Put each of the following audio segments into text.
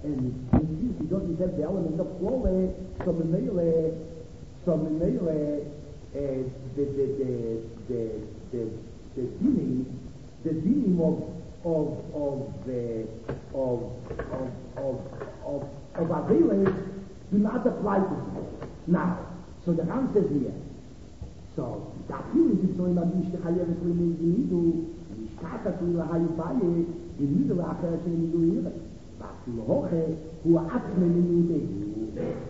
And since he doesn't have the element of Klole, so Menele, the dinim of Avele do not apply to him. Now, so the Ram says here, so the feeling is so in the Mishnah Chayevet L'Nidu, Mishkata to La Halibaye, the Nidu Acheret L'Nidu Yire, Vafilu Hoche, who are Atme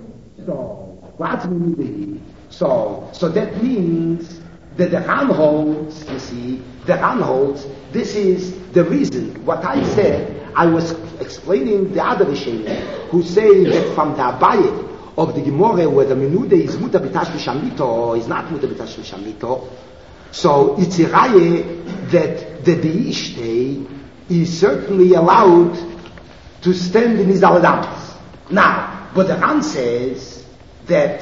L'Nidu. So that means that the Ram holds, you see, this is the reason. What I said, I was explaining the other Rishonim who say that from the Abayit of the Gemara where the Menude is Muta B'Tash V'Shamito or is not Muta B'Tash V'Shamito, so it's a Raye that the Ishtei is certainly allowed to stand in his Aladamas. Now, but the Ran says that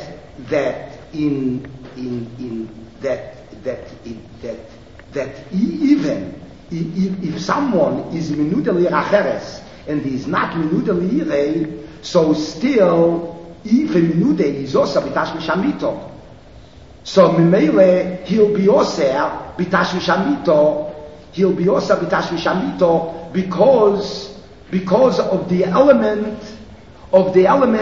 even if someone is Menuda L'Acheres and is not Menuda L'Irei, so still even Menuda is also B'Tash V'Shamito. So Mimele he'll be also B'Tash V'Shamito. He'll be also B'Tash V'Shamito because of the element of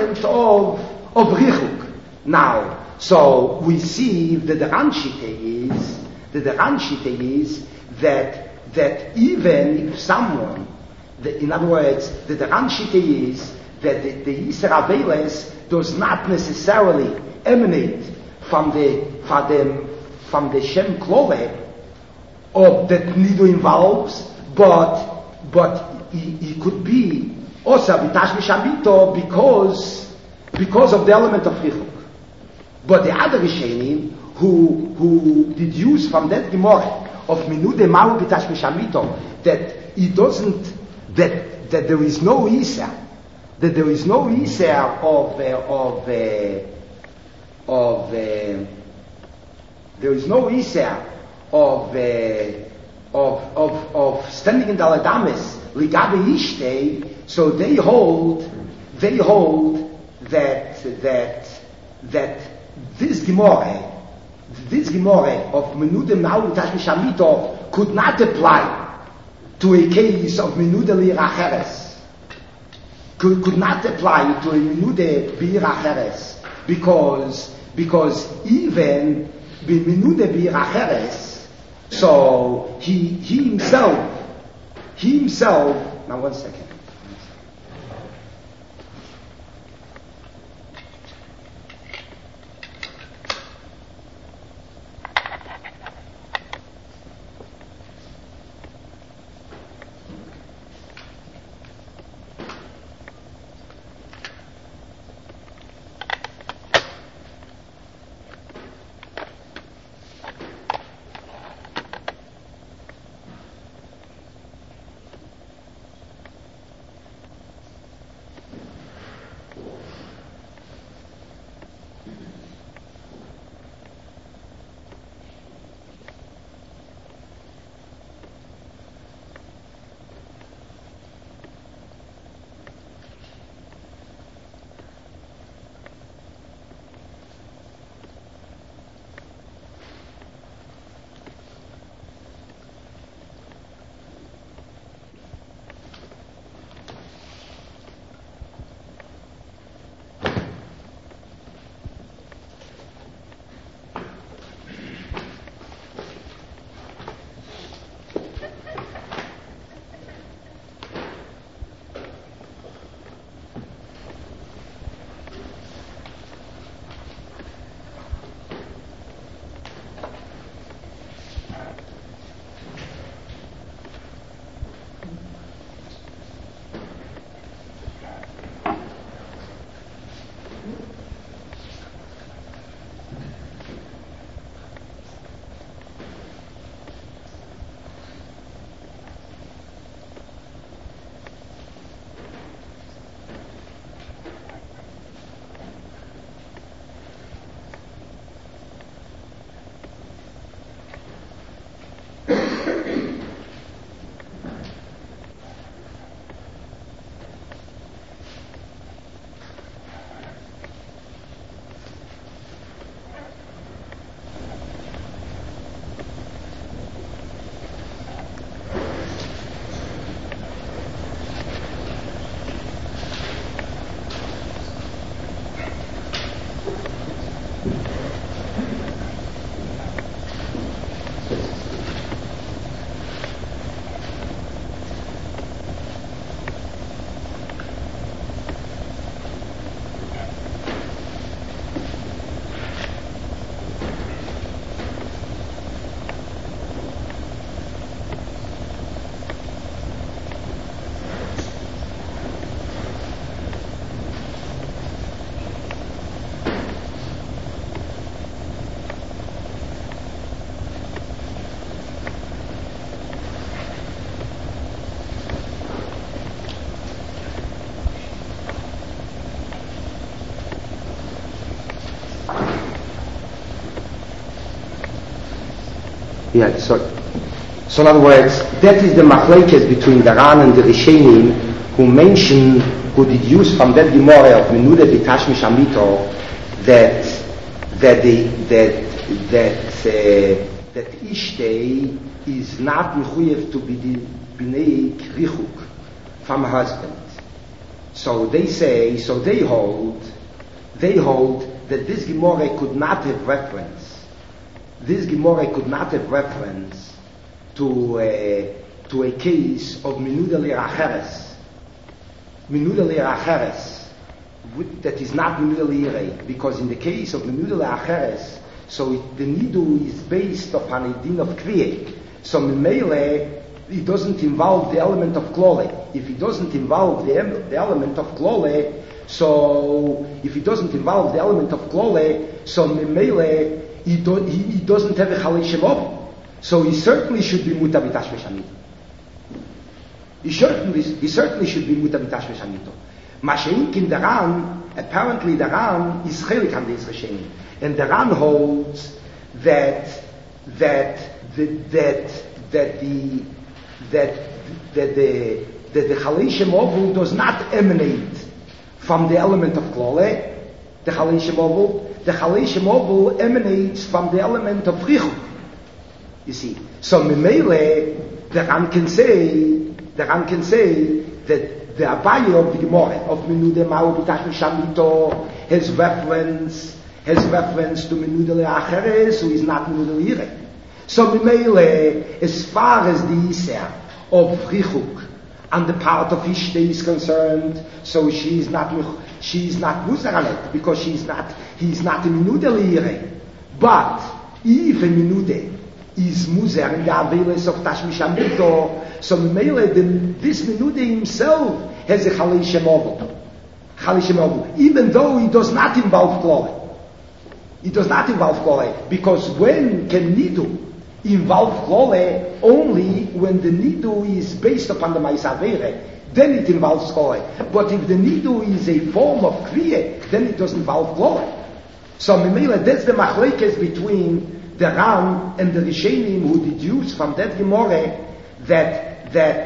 Richuk. Now, so we see that the Ranshite is that even if someone, in other words, that the Ranshite is that the Yisra Aveles does not necessarily emanate from the Shem Klole or that Nidu involves, but he could be also B'Tash V'Shamito because of the element of Richuk. But the other Rishonim who deduce from that Gemara of Menude Mahu B'Tash V'Shamito that he doesn't, that there is no Isa, that there is no Isa of standing in the Aladamis Ligabe Ishtei, so they hold that this Gemara of Menuda Mahu B'Tash V'Shamito could not apply to a case of Menuda L'Acheres. Could not apply to a Menuda B'Acheres because even Menuda B'Acheres, so he himself. Now 1 second. Yeah, so in other words, that is the machlekes between the Ran and the Rishonim, who deduce from that Gemara of Menuda B'Tashmish Amito that Ishtei is not mechuyev to be b'nei krichuk from a husband. So they hold that this Gemara could not have reference. This Gemara could not have reference to a case of Menuda L'Acheres. Menuda L'Acheres, that is not Menuda L'Irei, because in the case of Menuda L'Acheres, so the nidu is based upon a din of kriyeh. So Mimele, it doesn't involve the element of klole. If it doesn't involve the element of klole, so Mimele, he doesn't have a chalei shemov. So he certainly should be muta b'tashmish hamito. He certainly should be muta b'tashmish hamito. Mashein in the Ran, apparently the Ran is chelik on this Rishonim, and the Ran holds that the chalei shemovu does not emanate from the element of klole. The chalei shemovu emanates from the element of chichuk. You see, so Mimele, the Ran can say that the Abaye of the Gemara of Menuda Ma'u B'Tashmish Hamito has reference to Menuda L'Acheres, who is not Menuda L'Irei. So Mimele, as far as the Isser of Chichuk and the part of Ishtei is concerned, so she is not Musar on it, because he's not a Menuda L'Irei. But if a Menuda is Muzer in the Aveles of Tashmish Hamito, so Mimele, this Menuda himself has a Chalei Shemovu, even though he does not involve Klole. Because when can Nidu involve Klole? Only when the Nidu is based upon the Maisavere, then it involves Klole. But if the Nidu is a form of Kriye, then it doesn't involve Klole. So Mimele, that's the machlekes between the Ran and the Rishonim, who deduce from that Gemara that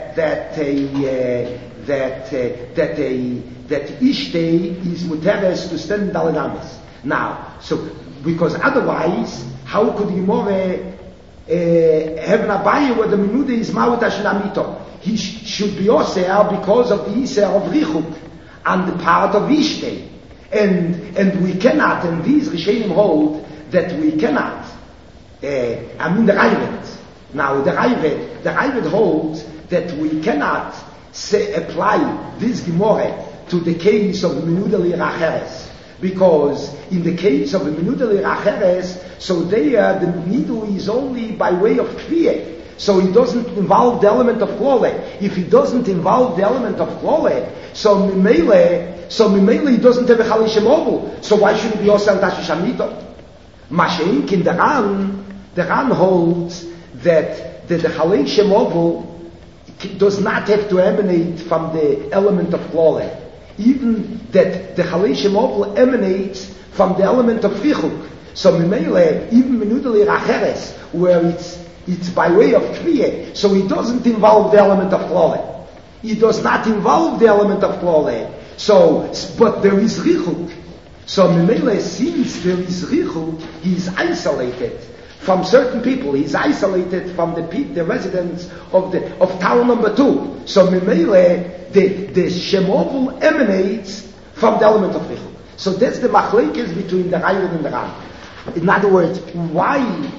Ishtei is muteres to stand in Dalinamis. Now, so because otherwise, how could the Gemara have an Abaye where the Menuda is Ma'u B'Tashmish Hamito? He should be Oseh because of the Isser of Richuk and the part of Ishtei, and we cannot. And these Rishonim hold that we cannot. The Ravid. Now, the Ravid holds that we cannot apply this Gemara to the case of Menuda L'Acheres, because in the case of Menuda L'Acheres, so there the Nidu is only by way of Kriyeh, so it doesn't involve the element of Klole. If it doesn't involve the element of Klole, so Mimele he doesn't have a Chalei Shemovu, so why should it be Oseh Tashmish Hamito? Mashein in the Ran holds that the Chalei Shemovu does not have to emanate from the element of Klole. Even that the Chalei Shemovu emanates from the element of Chichuk. So Mimele, even Menuda L'Acheres, where it's by way of Kriyeh, so it doesn't involve the element of Klole. It does not involve the element of Klole. So, but there is Chichuk. So Mimele, since there is Richuk, he is isolated from certain people. He is isolated from the residents of town number 2. So Mimele, the Shemovu emanates from the element of Richuk. So that's the machlekes between the Ravid and the Ran. In other words, why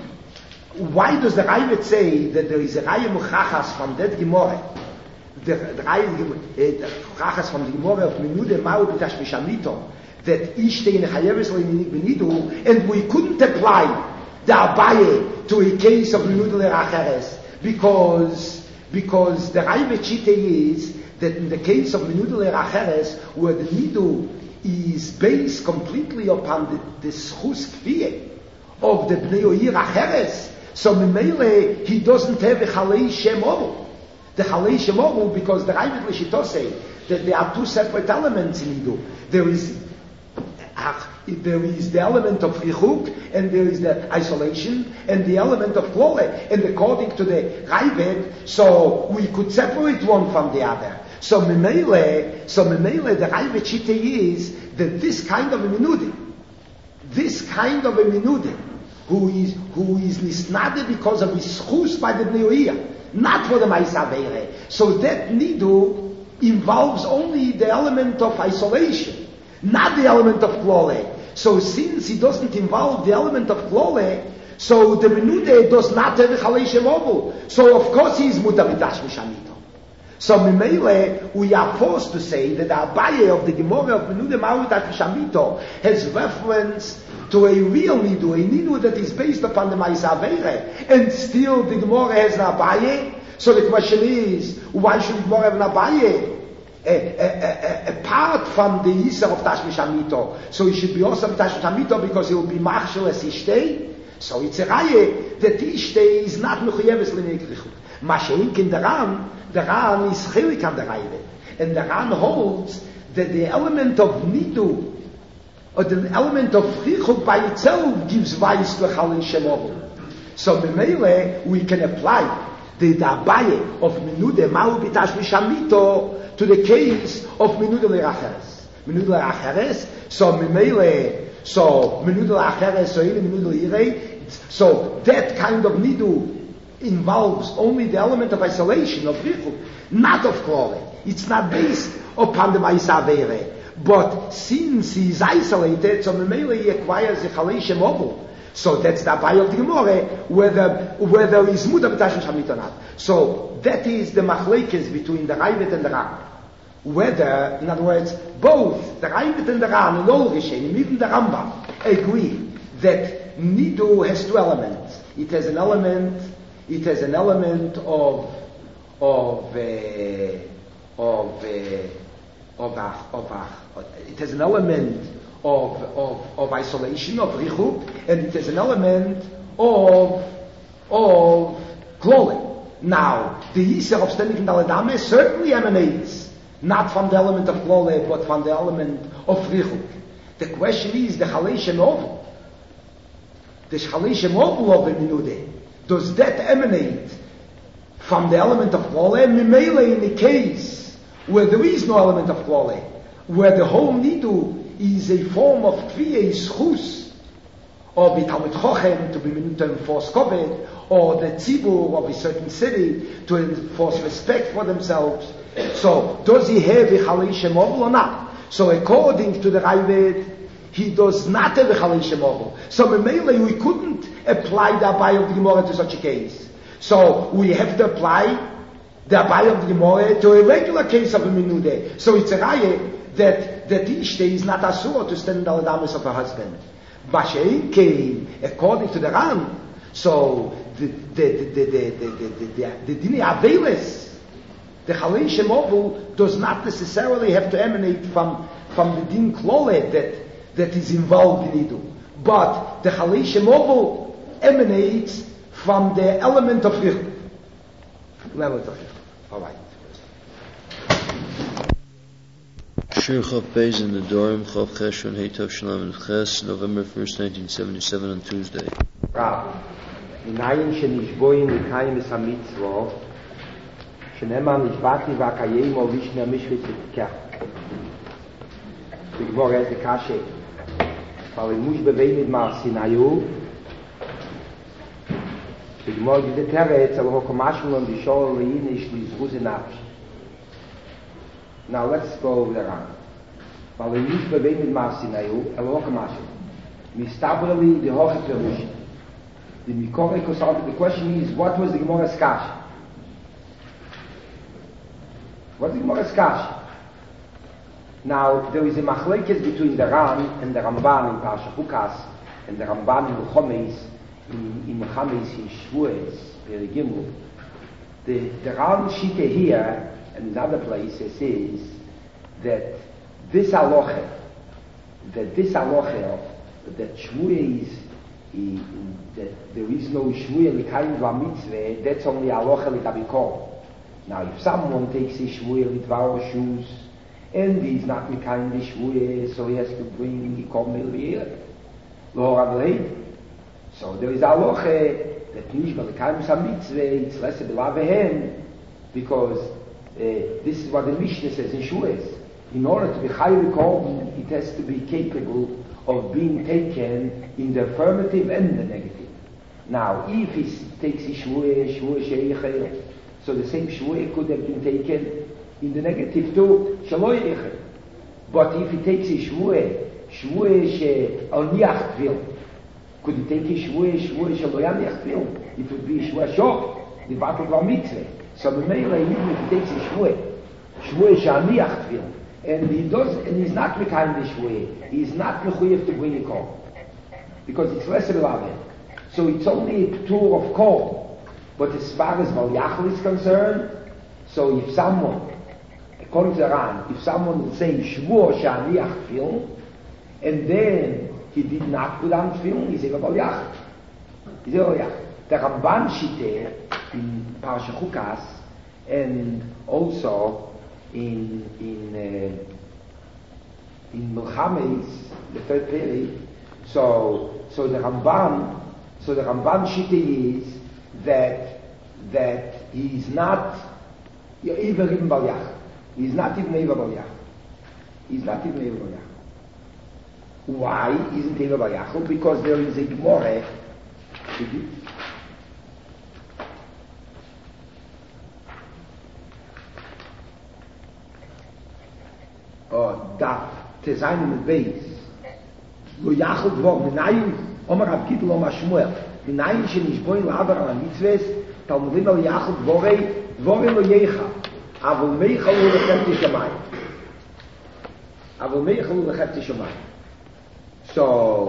does the Ravid say that there is a Raya Muchachas from that Gemara? The Chachas from the Gemara of Menuda Ma'u B'Tashmish Hamito, that Ishtei Nechayeves Le'Nidu, and we couldn't apply the Abaye to a case of Menuda L'Acheres, because the Ravid Shita is that in the case of Menuda L'Acheres, where the Nidu is based completely upon the Schus Kviyeh of the Bnei Oir Acheres, so Mimele, he doesn't have a Chalei Shemovu. The Chalei Shemovu, because the Ravid L'Shito say that there are two separate elements in Nidu. There is There is the element of Richuk, and there is the isolation, and the element of Klole. And according to the Ravid, so we could separate one from the other. So Memele, the Ravid Shite is that this kind of a Menudi, who is nisnade because of his schus by the Bnei, not for the Ma'aseh. So that nidu involves only the element of isolation, not the element of klole. So since he doesn't involve the element of klole, so the menude does not have a chalesh mobu. So of course he is muta b'dash mishamito. So Mimele, we are forced to say that the Abaye of the Gemara of menude ma'u b'dash mishamito has reference to a real nidu, a nidu that is based upon the Ma'aseh, and still the Gemara has an Abaye. So the question is, why should the Gemara have an Abaye? Apart from the Yisr of Tashmish Hamito, so he should be also Tashmish Hamito because he will be Machshel as Ishtei. So it's a Raye that Ishtei is not Mechuyeves L'nei Krichut. Masheink in the Ran is Chilik on the Raye. And the Ran holds that the element of Nidu, or the element of Krichut by itself gives Vais to Chalin Shemovu. So Memele, we can apply the Abaye of Menude Ma'u B'Tashmish Hamito to the case of Menude L'Acheres. Menude L'Acheres, so Memele, so Menude L'Acheres, so even Menude L'Irei, so that kind of Nidu involves only the element of isolation, of Richuk, not of Klore. It's not based upon the Ma'aseh. But since he is isolated, so Memele he acquires a Chalesh Mobu. So that's the Abaye of the Gemara, whether he's Muda B'Tashmish Hamit or not. So that is the machlekes between the Ravid and the Ran. Whether, in other words, both the Ravid and the Ran, and all Rishonim, even the Rambam, agree that Nidu has two elements. It has an element of isolation, of Richuk, and it has an element of Klole. Now, the Yisr of Ständig in Daladame certainly emanates not from the element of Klole, but from the element of Richuk. The question is the Chalesh Movu. The Chalesh Movu of the Menude, does that emanate from the element of Klole? Mimele, in the case where there is no element of Klole, where the whole Nidu is a form of Kviye Schus, or B'Talmud Chochem, to enforce Koved, or the Tzibur of a certain city to enforce respect for themselves. So, does he have a Chalesh Movel or not? So, according to the Ravid, he does not have a Chalesh Movel. So, Memele, we couldn't apply the Abaye of the Gemara to such a case. So, we have to apply the Abaye of the Gemara to a regular case of a Menude. So, it's a Raye that Ishtei is not asur to stand in the Adamus of her husband. Bashein came according to the Ran. So the Dini Avelis, the Chalesh Movu, does not necessarily have to emanate from the Din Klole that is involved in Idu. But the Chalesh Movu emanates from the element of Richuk. All right. Shir Chav Beis in the Dorim, Chav Cheshvan, Heitov Shalom and Ches, November 1st, 1977, on Tuesday. Rav, Inayim Shenishboim L'Kayim Es HaMitzvah, Shenemar Nishbati V'Akayim O Vishna Mishvit V'Tikach. The Gemara has the Kashe. Weil Mush Beveimid Mar Sinayu, the Gemara gives the Teretz, Al Hokomashul and Bishol Le'in Ish Lizruz Nafsh. Now let's go over the Ran. Weil Mush Beveimid Mar Sinayu, Al Hokomashul. Mistabrali the Hoche Perush. The Mikore Kosal. The question is, what was the Gemara's Kash? What's the Gemara's Kash? Now there is a machlekes between the Ran and the Ramban in Parsha Chukas and the Ramban in Chomeis in Shvuos Perigimul. The Ran Shite here and in other places says that this halacha that Shvuos that there is no Shvuah L'Kayim V'Mitzvah, that's only halacha L'Tabikor. Now if someone takes a Shvuah L'Dvar shoes and he's not Mekayim the Shvuah, so he has to bring Yikov Milvir, L'hor Avleid. So there is a halacha that Nish Balekayim Mitzvah, it's less a Belavehem, because this is what the Mishnah says in Shuas. In order to be Chayiv Korban, it has to be capable of being taken in the affirmative and the negative. Now, if he takes his Shvuah Sheichel, so the same Shvuah could have been taken in the negative too, Shaloi Eichel. But if he takes his Shvuah She'al Niach Tvil, could he take his Shvuah Shaloi Niach Tvil? It would be Shvuah Shok, the battle of Mitzvah. So the Meila, even if he takes his Shvuah She'al Niach Tvil, and he's not Mekayim the Shvuah, he's not Mechuyev to bring a Korban, because it's less relevant. So it's only a tour of Korban. But as far as Bal Yachal is concerned, so if someone, according to the Ran, if someone will say Shvuah Sha'aniach Tefillin, and then he did not put on Tefillin, he's a Bal Yachal. He's a Bal Yachal. The Ramban Shiteh in Parashat Chukas, and also in Milchames, the third period, so the Ramban Shiteh is that he's not even Bal Yachal. He's not even Eva Bal Yachal. He's not even Eva Bal Yachal. Why isn't Eva Bal Yachal? Because there is a Gemara. Daf Tezayin mit Beis. Lo Yachal Dvor Minayin Omer Rav Gidl Omer Shmuel. Minayin Shenishboi Lavar Al Mitzvahs Talmudim Lo Yachal Dvorei Lo Yecha. Avol Meichal Lo Lechem Tishamayim. Avol Meichal Lo Lechem Tishamayim. So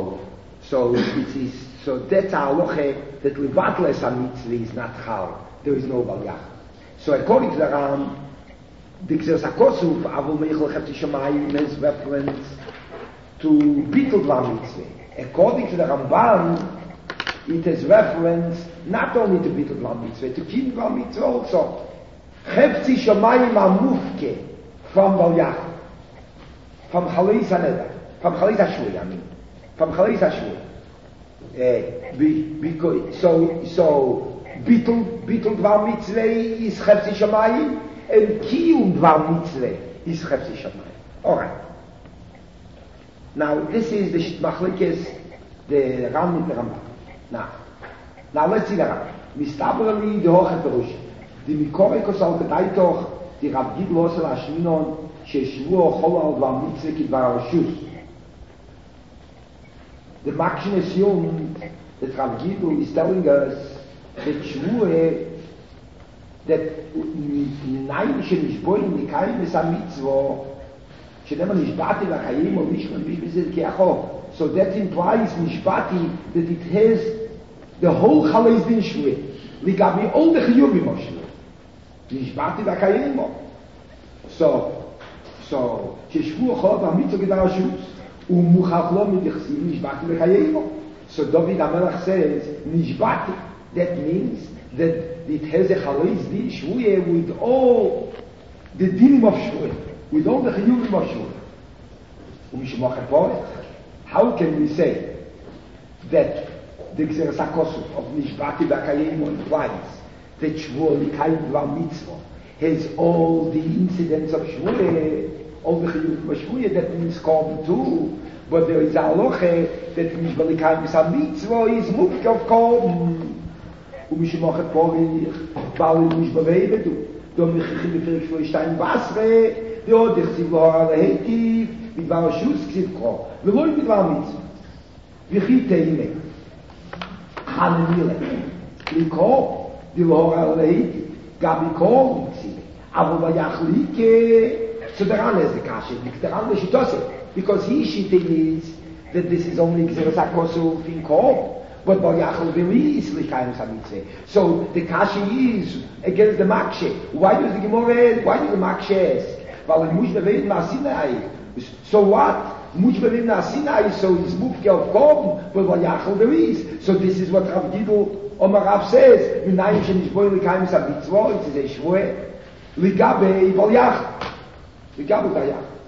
that's our halacha that Levatles HaMitzvah is not Chal. There is no Bal Yachal. So according to the Ram, the Gzeres HaKosuf, Avol Meichel Lechem Tishamayim, is reference to Bittul Dvar Mitzvah. According to the Ramban, it is reference not only to Bittul Dvar Mitzvah, to Kin Dvar Mitzvah also. Lechem Tishamayim HaMufke, from Bal Yachal, from Chalei Saneda, from Chalei Hashvuah, I mean, from Chalei Hashvuah. So Bittul Dvar Mitzvah is Lechem Tishamayim, and Kiyum Dvar Mitzvah is Lechem Tishamayim. All right. Now this is the Machlekes, the Ram with the Rambam. Now let's see the Ram. Mistabrali the Hoche Perush. The Mikore Kosal Kedaitoch, the Rav Gidl Osel Ashminon, Sheshvuah Chol Al Dvar Mitzvah Kidvar Rashus. The Makshin assumed that Rav Gidl is telling us that Shvuah, that Nein Shenishboim Nikayim is a mitzvah, Shenemar Nishbati V'Chayim or Mishkan Bishbizid Kiachov. So that implies Nishbati that it has the whole Chalei Din Shvuah. Ligabi all the Chiyuvim of Shvuah. Nishbati V'Chayim. So Sheshvuah Chol V'Mitzvah Gedar Rashus U'Muchach Lo Midichsiv Nishbati V'Chayim. So David HaMelech says Nishbati. That means that it has a Chalei Din Shvuah with all the dinim of Shvuah, with all the chiyuvim of Shvuah. How can we say that the Gzeres HaKosuf of Nishbati V'Chayim implies that Shvuah Mikayim Dvar Mitzvah has all the incidents of Shvuah, all the chiyuvim of Shvuah, that means Korban too, but there is a halacha that Nishbati Mikayim Mitzvah is Mufke of Korban. ומשמוחת פוריך, באו למיש בבייבדו, דו מחיכים בפרק שבוי שתיים בעשרה, ועוד יחציב לו על ההיטיב, בדבר השוס כסיב קרוא, ולא בדבר מצווה. וכי תהימה, חננילה, לקרוא, דלהור על ההיטיב, גם לקרוא מצווה, אבל ביחליקה, so the Ran has the kasha, the Ran is shitose, because his shitting is that this is only Gzeres HaKosuf in Korban. But Bal Yachal V'li is L'Kayim Mitzvah. So the Kashi is against the Makshe. Why does the Makshe ask? Well, Mush Beved Sinai. So what? Mush Beved Sinai, so it's Mufke of Korban, but Bal Yachal V'li is. So this is what Rav Gidl Omer Rav says. Minayin Shenishboi L'Kayim Mitzvah, it is a Shvuah. Ligabe Bal Yachal. Ligabe Bal Yachal.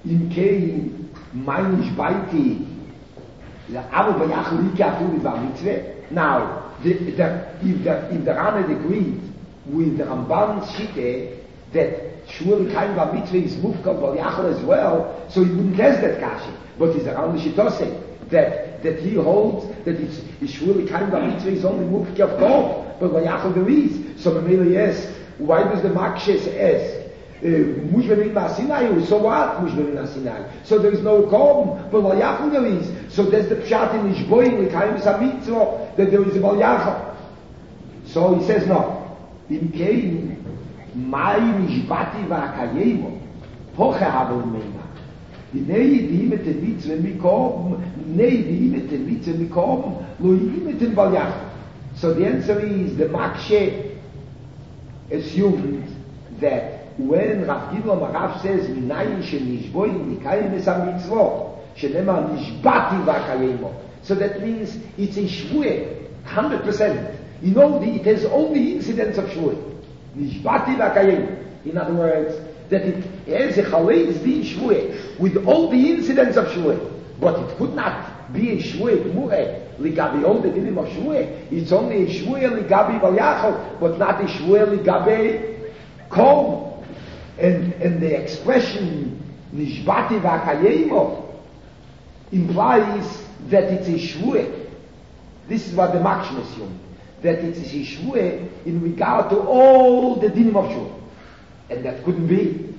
im Kei, mein ich beiti, aber bei Achlike Afuli war Mitzvah. Now, if the Rambam agreed with the Ramban's Shite that Shmuel Kain Bar Mitzvah is Mufkal Bar Yachal as well, so he wouldn't test that Kashi. But it's the Rambam Shitose that he holds that it's Shmuel Kain Bar Mitzvah is only Mufkal Kol, but Bar Yachal there is. So Mamela yes, why does the Makshes ask? Mushberin Nasinai, so what? Mushberin Nasinai. So there is no Korban, but Bar Yachal there is. So there's the Pshat in Ishboim, the Kain Bar Mitzvah, that there is a Bar Yachal. So he says no. Im Kein, Mai Mishbati V'Akayemo, Hoche Havel Meina. Nei di mit der Mitzvah mikom, nei di mit der Mitzvah mikom, lo mit dem Bar Yachal. So the answer is the Makshe assumed that when Rav Gidon Marav says minayin shenishboim nikayim es hamitzvot shenemar nishbati v'akayemo, so that means it's a shvuah 100%. You know, it has all the incidents of shvuah, nishbati v'akayemo. In other words, that it has a chaleis din shvuah with all the incidents of shvuah, but it could not be a shvuah gmureh ligabi all the dinim of shvuah. It's only a shvuah ligabi Bar Yachal, but not a shvuah ligabi kol. And the expression nishbati v'akayemo implies that it's a shvuah. This is what the Makshim assume, that it's a shvuah in regard to all the dinim of shvuah, and that couldn't be.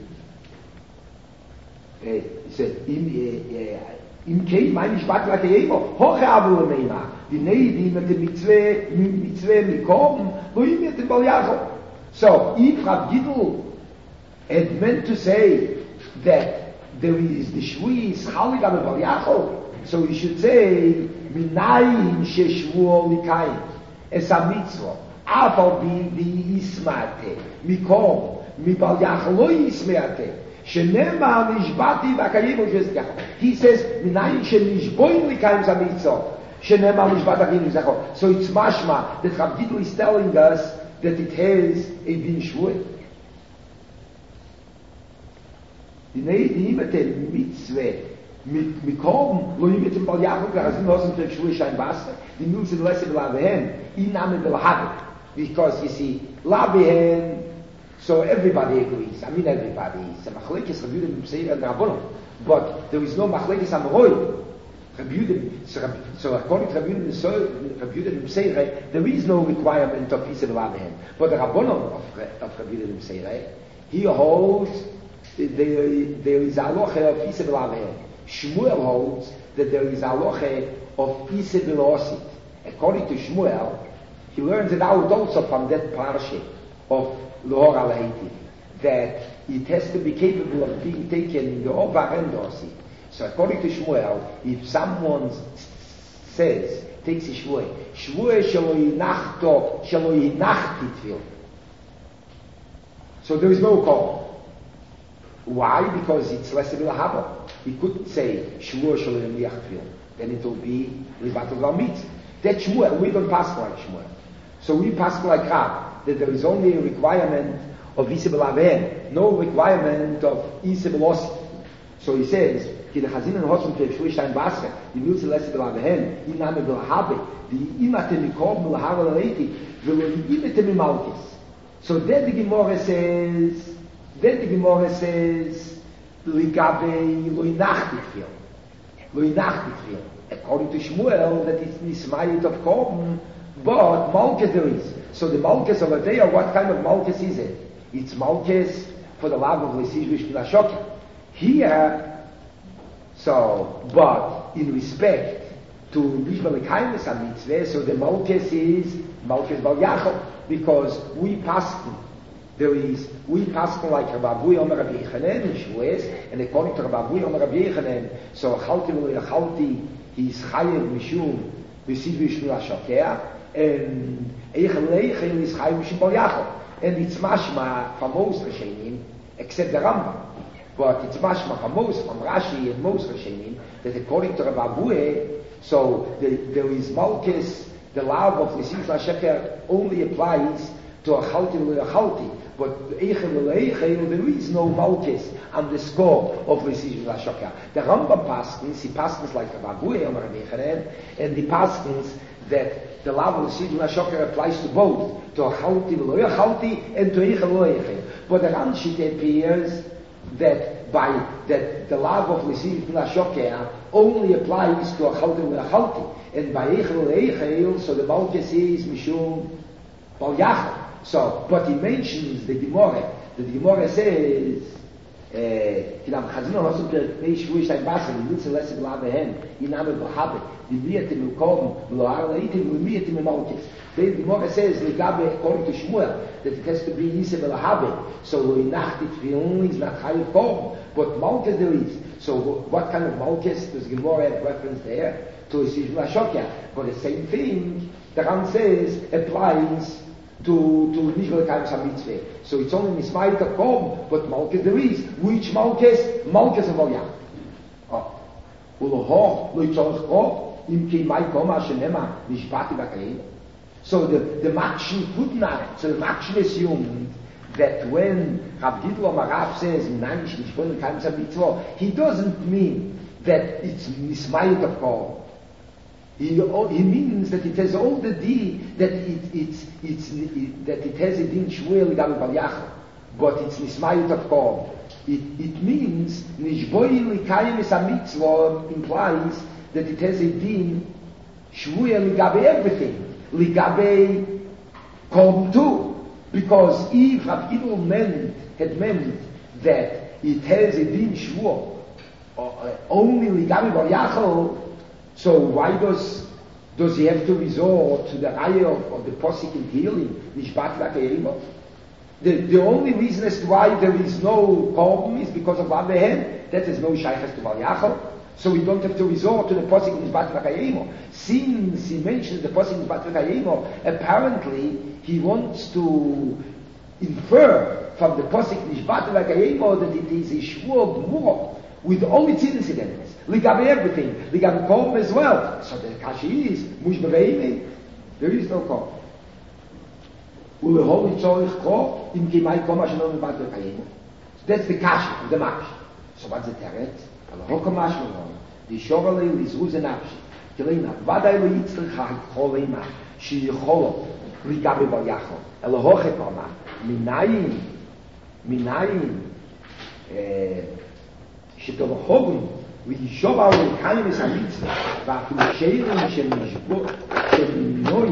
He said, "Im kei mein nishbati v'akayemo hoche avu lemeina dinei di mit the mitzvah mikom lo im mit the Bar Yachal." So if Rav Gidl had meant to say that there is the shvuah is chalig al Bar Yachal, so he should say minayin sheshvuah likayim es a mitzvah afal bi di ismate mikom mi Bar Yachal lo ismate shenemar nishbati v'akayim es yachal. He says minayin shenishboim likayim es a mitzvah shenemar nishbati v'akayim es yachal. So it's mashma that Rav Gidl is telling us that it has a din shvuah. Die Neidi mit der Mitzvah mit Korben, lo mit dem Bar Yachal, because in Osem Tef Shvuah Shain Basra, the news in Lesser Lavihen, in Name Vel Habit, because you see, Lavihen, so everybody agrees. I mean everybody. It's a Machlekes Rabbi Yehuda B'Seir and Rabbanon, but there is no Machlekes Amoroi. So according to Rabbi Yehuda B'Seir, there is no requirement of Isem Lavihen. But the Rabbanon of Rabbi Yehuda B'Seir, he holds there is a halacha of Iseh B'Lavein. Shmuel holds that there is a halacha of Iseh B'Losit. According to Shmuel, he learns it out also from that parsha of Lohor Al-Haiti, that it has to be capable of being taken in the Ovar and Osi. So according to Shmuel, if someone says, takes a Shmuel shelo yinach titfil, so there is no call. Why? Because it's less of a haba. He couldn't say Shmuel Shalom Yachfil. Then it will be Libat Lamit. That Shmuel, we don't pass like Shmuel. So we pass like Rab, that there is only a requirement of Isabel Aven, no requirement of Isabel Osi. So he says, Ki the Chazin and Hosum to Shvuah Shain Basra, the Milz Lesser Aven, in Name Vel Habe, the Imate Mikom Vel Hava Leiti, Vel Imate Mimalkis. So then the Gemara says, Ligabe lo inach titfil. According to Shmuel, that it's nismayit of korban, but malchus there is. So the malchus over there, what kind of malchus is it? It's malchus for the love of Lesish V'Shokya. Here, so, but in respect to Nishma Lekayim HaMitzvah, so the malchus is malchus Bar Yachal, because we paskin. We pass like Rabbi Avuy Omer Rabbi Yechanan in Shvuos, and according to Rabbi Avuy Omer Rabbi Yechanan, so Chalti V'Lechalti, he's Chayev Mishum V'Sid V'Shmil HaShokeh, and Eichel Leichel is Chayev Mishum Bar Yachal. And it's mashma from most Rishonim, except the Rambam. But it's mashma from Rashi and most Rishonim, that according to Rabbi Avuy, so there is Malchus, the love of Nesiv HaShekher only applies to a chalti. But there is no malchus on the score of L'Sijim L'Shoker. The Rambam paskins, he paskins like Rabbi Amar and he paskins that the law of L'Sijim L'Shoker applies to both, to a chalti and to Eichel L'Eichel. But the Ranshit appears that the law of L'Sijim L'Shoker only applies to a chalti, and by Eichel L'Eichel, so the malchus is Mishum Bal Yachal. So, but he mentions the Gemara. The Gemara says, Chazino Hosu Perek Mei Shvui Shtayim Basar, Yitzah Lesed L'Avehen, Yiname B'Habet, Yivriyatim L'Kom, L'Ohar L'Eitim, L'Miyatim L'Malkis. The Gemara says, L'Gabe, according to Shmuel, that it has to be Yisem L'Habet. So, L'Inacht it only is not Chayiv Kom, but Malkis there is. So, what kind of Malkis does Gemara have reference there? To L'Sijim L'Shokya. But the same thing, the Ram says, applies to Nishval Kaim Samitzveh. So it's only Nismaita Kom, but Malchus there is. Which Malchus? Malchus of Olyach. Ulohoch, lo yitzorach Kom, im ki mai Kom ha-shenema, nishbati v'kayim. So the Makshin footnote, so the Makshin assumed that when Rav Gidlo Marav says, Nishval Kaim Samitzveh, he doesn't mean that it's Nismaita Kom. He means that it has all the din, that it has a din shmuel gam bal yachal, but it's nismayut of Kom. It means nishboi likayim es mitzvah implies that it has a din shmuel ligabe everything, ligabe Kom too, because if Rav Gidl had meant that it has a din shmuel only ligabe bal yachal. So why does he have to resort to the raya of the posik in healing? The only reason as to why there is no problem is because of Abraham. That is no shaykhs to Bal Yachal. So we don't have to resort to the posik in Nishbat V'Kayimo. Since he mentions the posik in Nishbat V'Kayimo, apparently he wants to infer from the posik in Nishbat V'Kayimo that it is a shvur gmura with all its incidents. Ligabe everything. Ligabe Kom as well. So the kashi is, mush beveimi. There is no Kom. Ulehol yitzorich Kom, im kimai Kom ha-shalom v'bad v'kayim. So that's the kashi of the maksh. So what's the teret? Alehol Kom ha-shalom, v'shor alei lizruz enapshi. Kileina, v'adai lo yitzrich ha-chol eima, shi-yicholo, ligabe bal yachol. Alehol chetoma, minayin, שתורחובן וישוב על לקיים את המצווה ואפילו שיירים של מינוי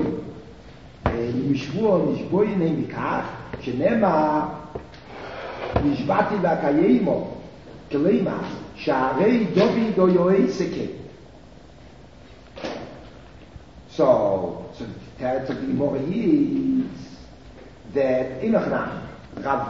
נשבוע הנה מכך שנאמר נשבעתי והקיימו כלימה שהרי דוד או יועסקה. So the teretz of the Gemara is that Rav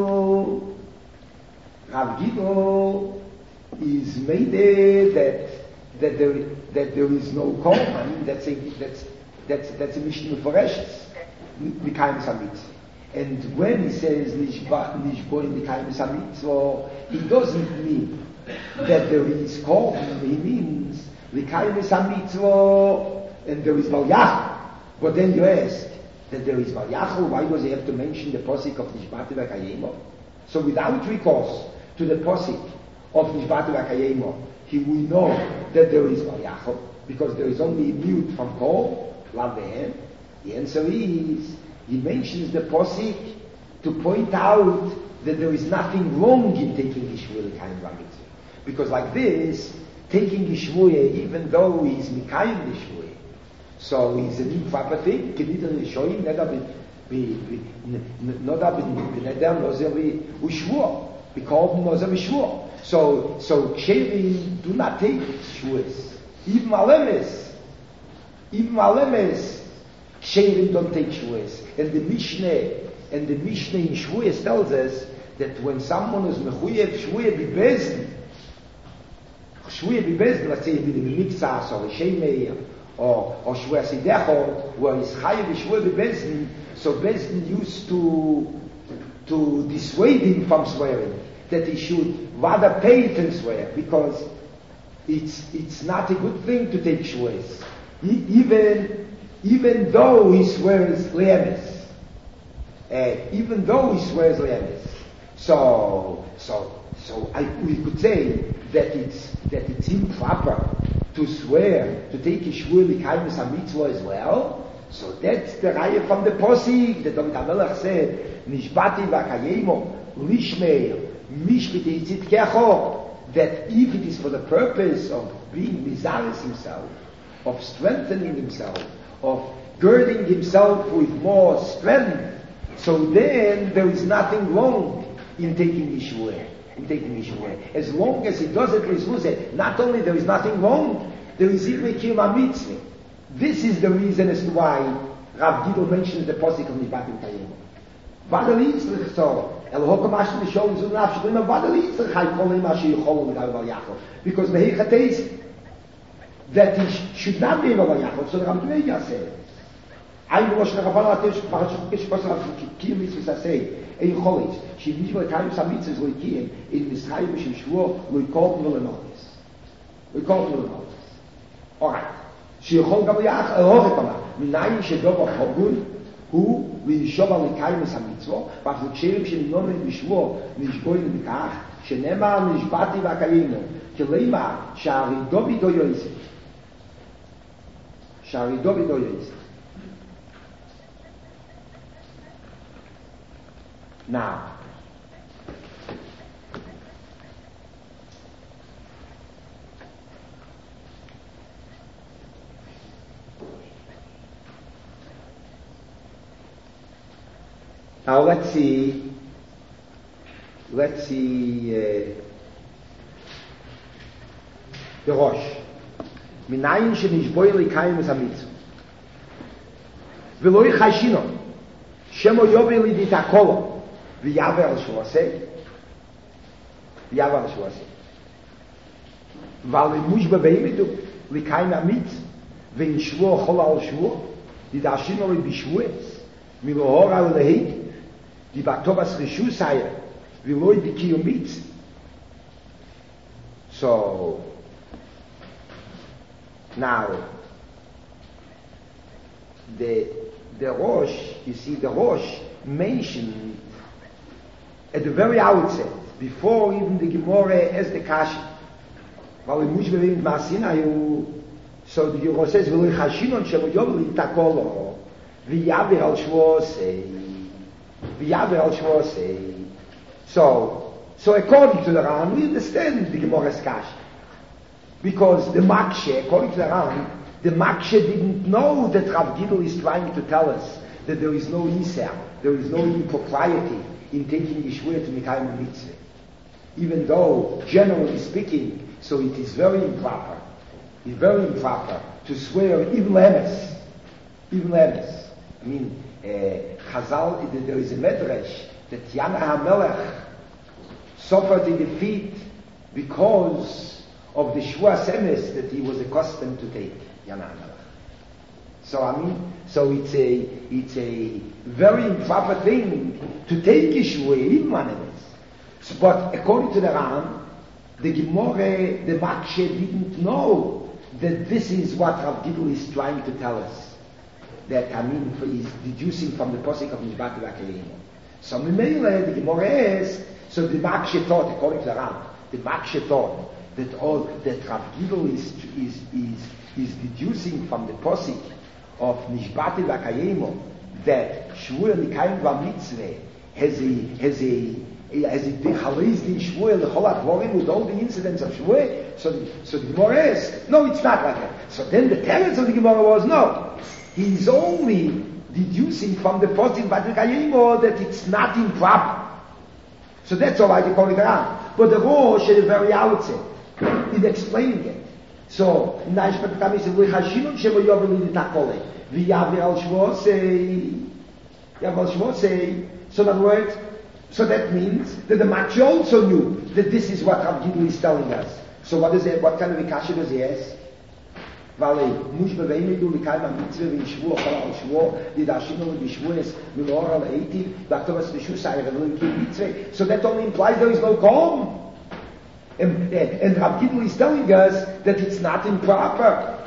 Gidl is made that there is no Kom. I mean, that's a Mishnah Meforeshes, Mikayim Samitz. And when he says Nishboi Mikayim Samitz, he doesn't mean that there is Kom. He means Mikayim Samitz and there is Bal Yachal. But then you ask that there is Bal Yachal. Why does he have to mention the posik of Nishbati V'Kayemo? So without recourse to the posik of Nishbati V'Kayemo, we know that there is Bal Yachal, because there is only a mute from Kol, Lav. The answer is, he mentions the posik to point out that there is nothing wrong in taking Yishvuah L'Kayim V'Mitzvah. Because like this, taking Yishvuah, even though he is Mikayim Yishvuah, so he's an improper thing, Kedidar Yishoyim, Nodab B'Neder Nozer V'Shvuah. We call them Nozer V'Shvuah. So Ksherim do not take Shvuahs. Even Alemes, Ksherim don't take Shvuahs. And the Mishnah in Shvuahs tells us that when someone is Mechuyev Shvuah B'Bezdin, let's say he did a Mikzas or a Shemeir, or Shvuah Sidechot, where he's Chayev Shvuah B'Bezdin, so Bezdin used to dissuade him from swearing, that he should rather pay it than swear, because it's not a good thing to take shvuahs, even though he swears le'emes. even though he swears le'emes. So we could say that it's improper to swear, to take a shvur l'kaymus hamitzvah as well. So that's the raya from the posik that David HaMelech said, Nishbati v'akayemo lishmeir mishpite yitzitkecho, that if it is for the purpose of being mizaris himself, of strengthening himself, of girding himself with more strength, so then there is nothing wrong in taking Yeshua. As long as he does it with not only there is nothing wrong, there is even a kiyum mitzvah. This is the reason as to why Rav Gidol mentions the posik of Nishbatim Kayim. Vadal Yitzrich, so Elohim Hashem Mishol Zun Nafshim Vadal Yitzrich Hay Kolim Asher Yicholom V'Davar Yaakov, because Mehichat is that he should not be Davar Yaakov. So the Rav Gidol said, I know what Rabbanan Atish Parashut Kishpasar Kiyum Mitzvah say. Ein Cholis, she Mishma Kayim Samitzvah Loikiyim in Mitzrayim Mishim Shvuah Loikol V'Lenotis. Loikol V'Lenotis. All right. שיכול גם ליח אלוהי כמה מנהים שדוב החוגון הוא וישוב על לקיימס המצווה והפלוקשרים שנמנונים בשבוע נשבועים בכך שנאמר נשבעתי והקיימו כלימה שהרידו בידו יועסת now let's see the Rosh. Minayin shenishboy likayim es hamitzvah. V'lo yichashino. Shemo yovel liditakolo. V'yaver al shvosei. V'alimush bebeimidu. Likayim hamitzvah. V'in shvuah chola al shvuah. Didashino li bishvuahs. Milohor al lehid. Die Baktobas Rishus Haya, wie Leute die Kiyumitz. So, now, the Rosh, you see, the Rosh mentioned at the very outset, before even the Gemara as the Kashi, while in Mushbevim Masinayu, so the Rosh says, V'lo Chashinon Shelo Yovli Takolo, V'yaver al Shvosei, So according to the Ram, we understand the Gemara's Kashi. Because the Makshe, according to the Ram, the Makshe didn't know that Rav Gidol is trying to tell us that there is no Yisr, there is no impropriety in taking Yeshua to Mikayim Mitzvah. Even though, generally speaking, so it is very improper. It's very improper to swear even lemes. I mean, Chazal, there is a medrash that Yana HaMelech suffered a defeat because of the Shvuas Emes that he was accustomed to take, Yana HaMelech. So it's a very improper thing to take Yeshua, even one Emes. But according to the Ram, the Gemara, the Makshe didn't know that this is what Rav Gidol is trying to tell us. That is deducing from the posik of Nishbati v'akayemo. So Mimele, the Gemara is, so the Makshe thought, according to the Ram, the Makshe thought that Rav Gidol is deducing from the posik of Nishbati v'akayemo that Shvuah Nikayim v'mitzvah has a chalez in Shvuah l'chol ha'dvorim with all the incidents of Shvuah. So the Gemara is, no, it's not like that. So then the teretz of the Gemara was, no. He's only deducing from the posik Vatikayimo that it's not improper. So that's all I can call it around. But the Rosh at the very outset, in explaining it. So, Nashpatakami said, V'chashinun shemo yovel liditakole. V'yaver al shvosei. So in other words, so that means that the Makshe also knew that this is what Rav Gidol is telling us. So what kind of a kasha does he ask? Vale, mush beveimidu likayim hamitzvah v'yishvuah chol al shvuah didashinu v'yishvuahs v'lo'or al eitiv v'aktobas rishus ha'yer v'lo yikim mitzvah. So that only implies there is no kol. And Rav Gidol is telling us that it's not improper.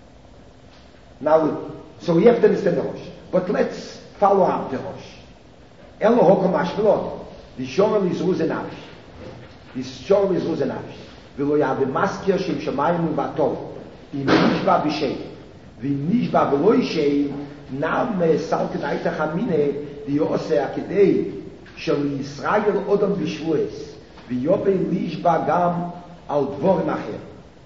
Now, so we have to understand the Rosh. But let's follow up the Rosh. Elo hokom ashvelon. The shorel is ruzenavish. The shorel is ruzenavish. V'lo yave maskir shem shamayim u'vatov. Im nishba b'shem. V'im nishba v'lo yishem. Nam salken aita chamine. The yose akedei. Shel Yisrael odom b'shvues. V'yobe nishba gam al dvorim acher.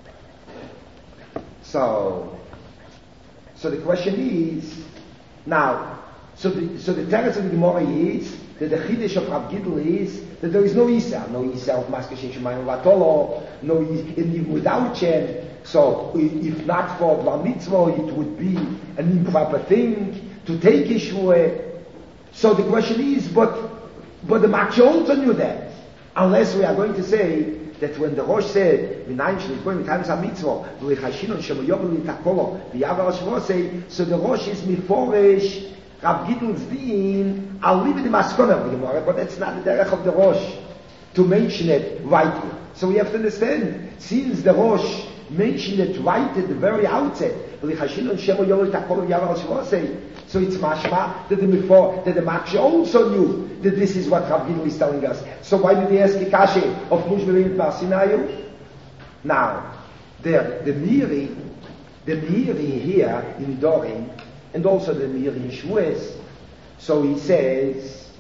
So the question is, now, so the teretz of the Gemara is that the Chiddush of Rav Gidl is that there is no Isa of Maskeh Shemayim Vatolo, no even without Shem. So if not for Bar Mitzvah, it would be an improper thing to take Yeshua. So the question is, but the Makshe also knew that, unless we are going to say that when the Rosh said, "V'nayim shel Yisrael mitzvah mitzvah, v'lichashinon shemoyobel litakolo v'yavar shvosei," so the Rosh is miforish Rav Gidl's din. I'll leave it in Maskona of the Gemara, but that's not the derech of the Rosh to mention it right here. So we have to understand, since the Rosh mentioned it right at the very outset, v'lichashinon shemoyobel litakolo v'yavar shvosei, so it's mashma that the Makshe also knew that this is what Rav Gidl is telling us. So why did he ask Kashe of Mushbelim Marsinayu? Now, the Miri here in Dorim, and also the Miri in Shvues, so he says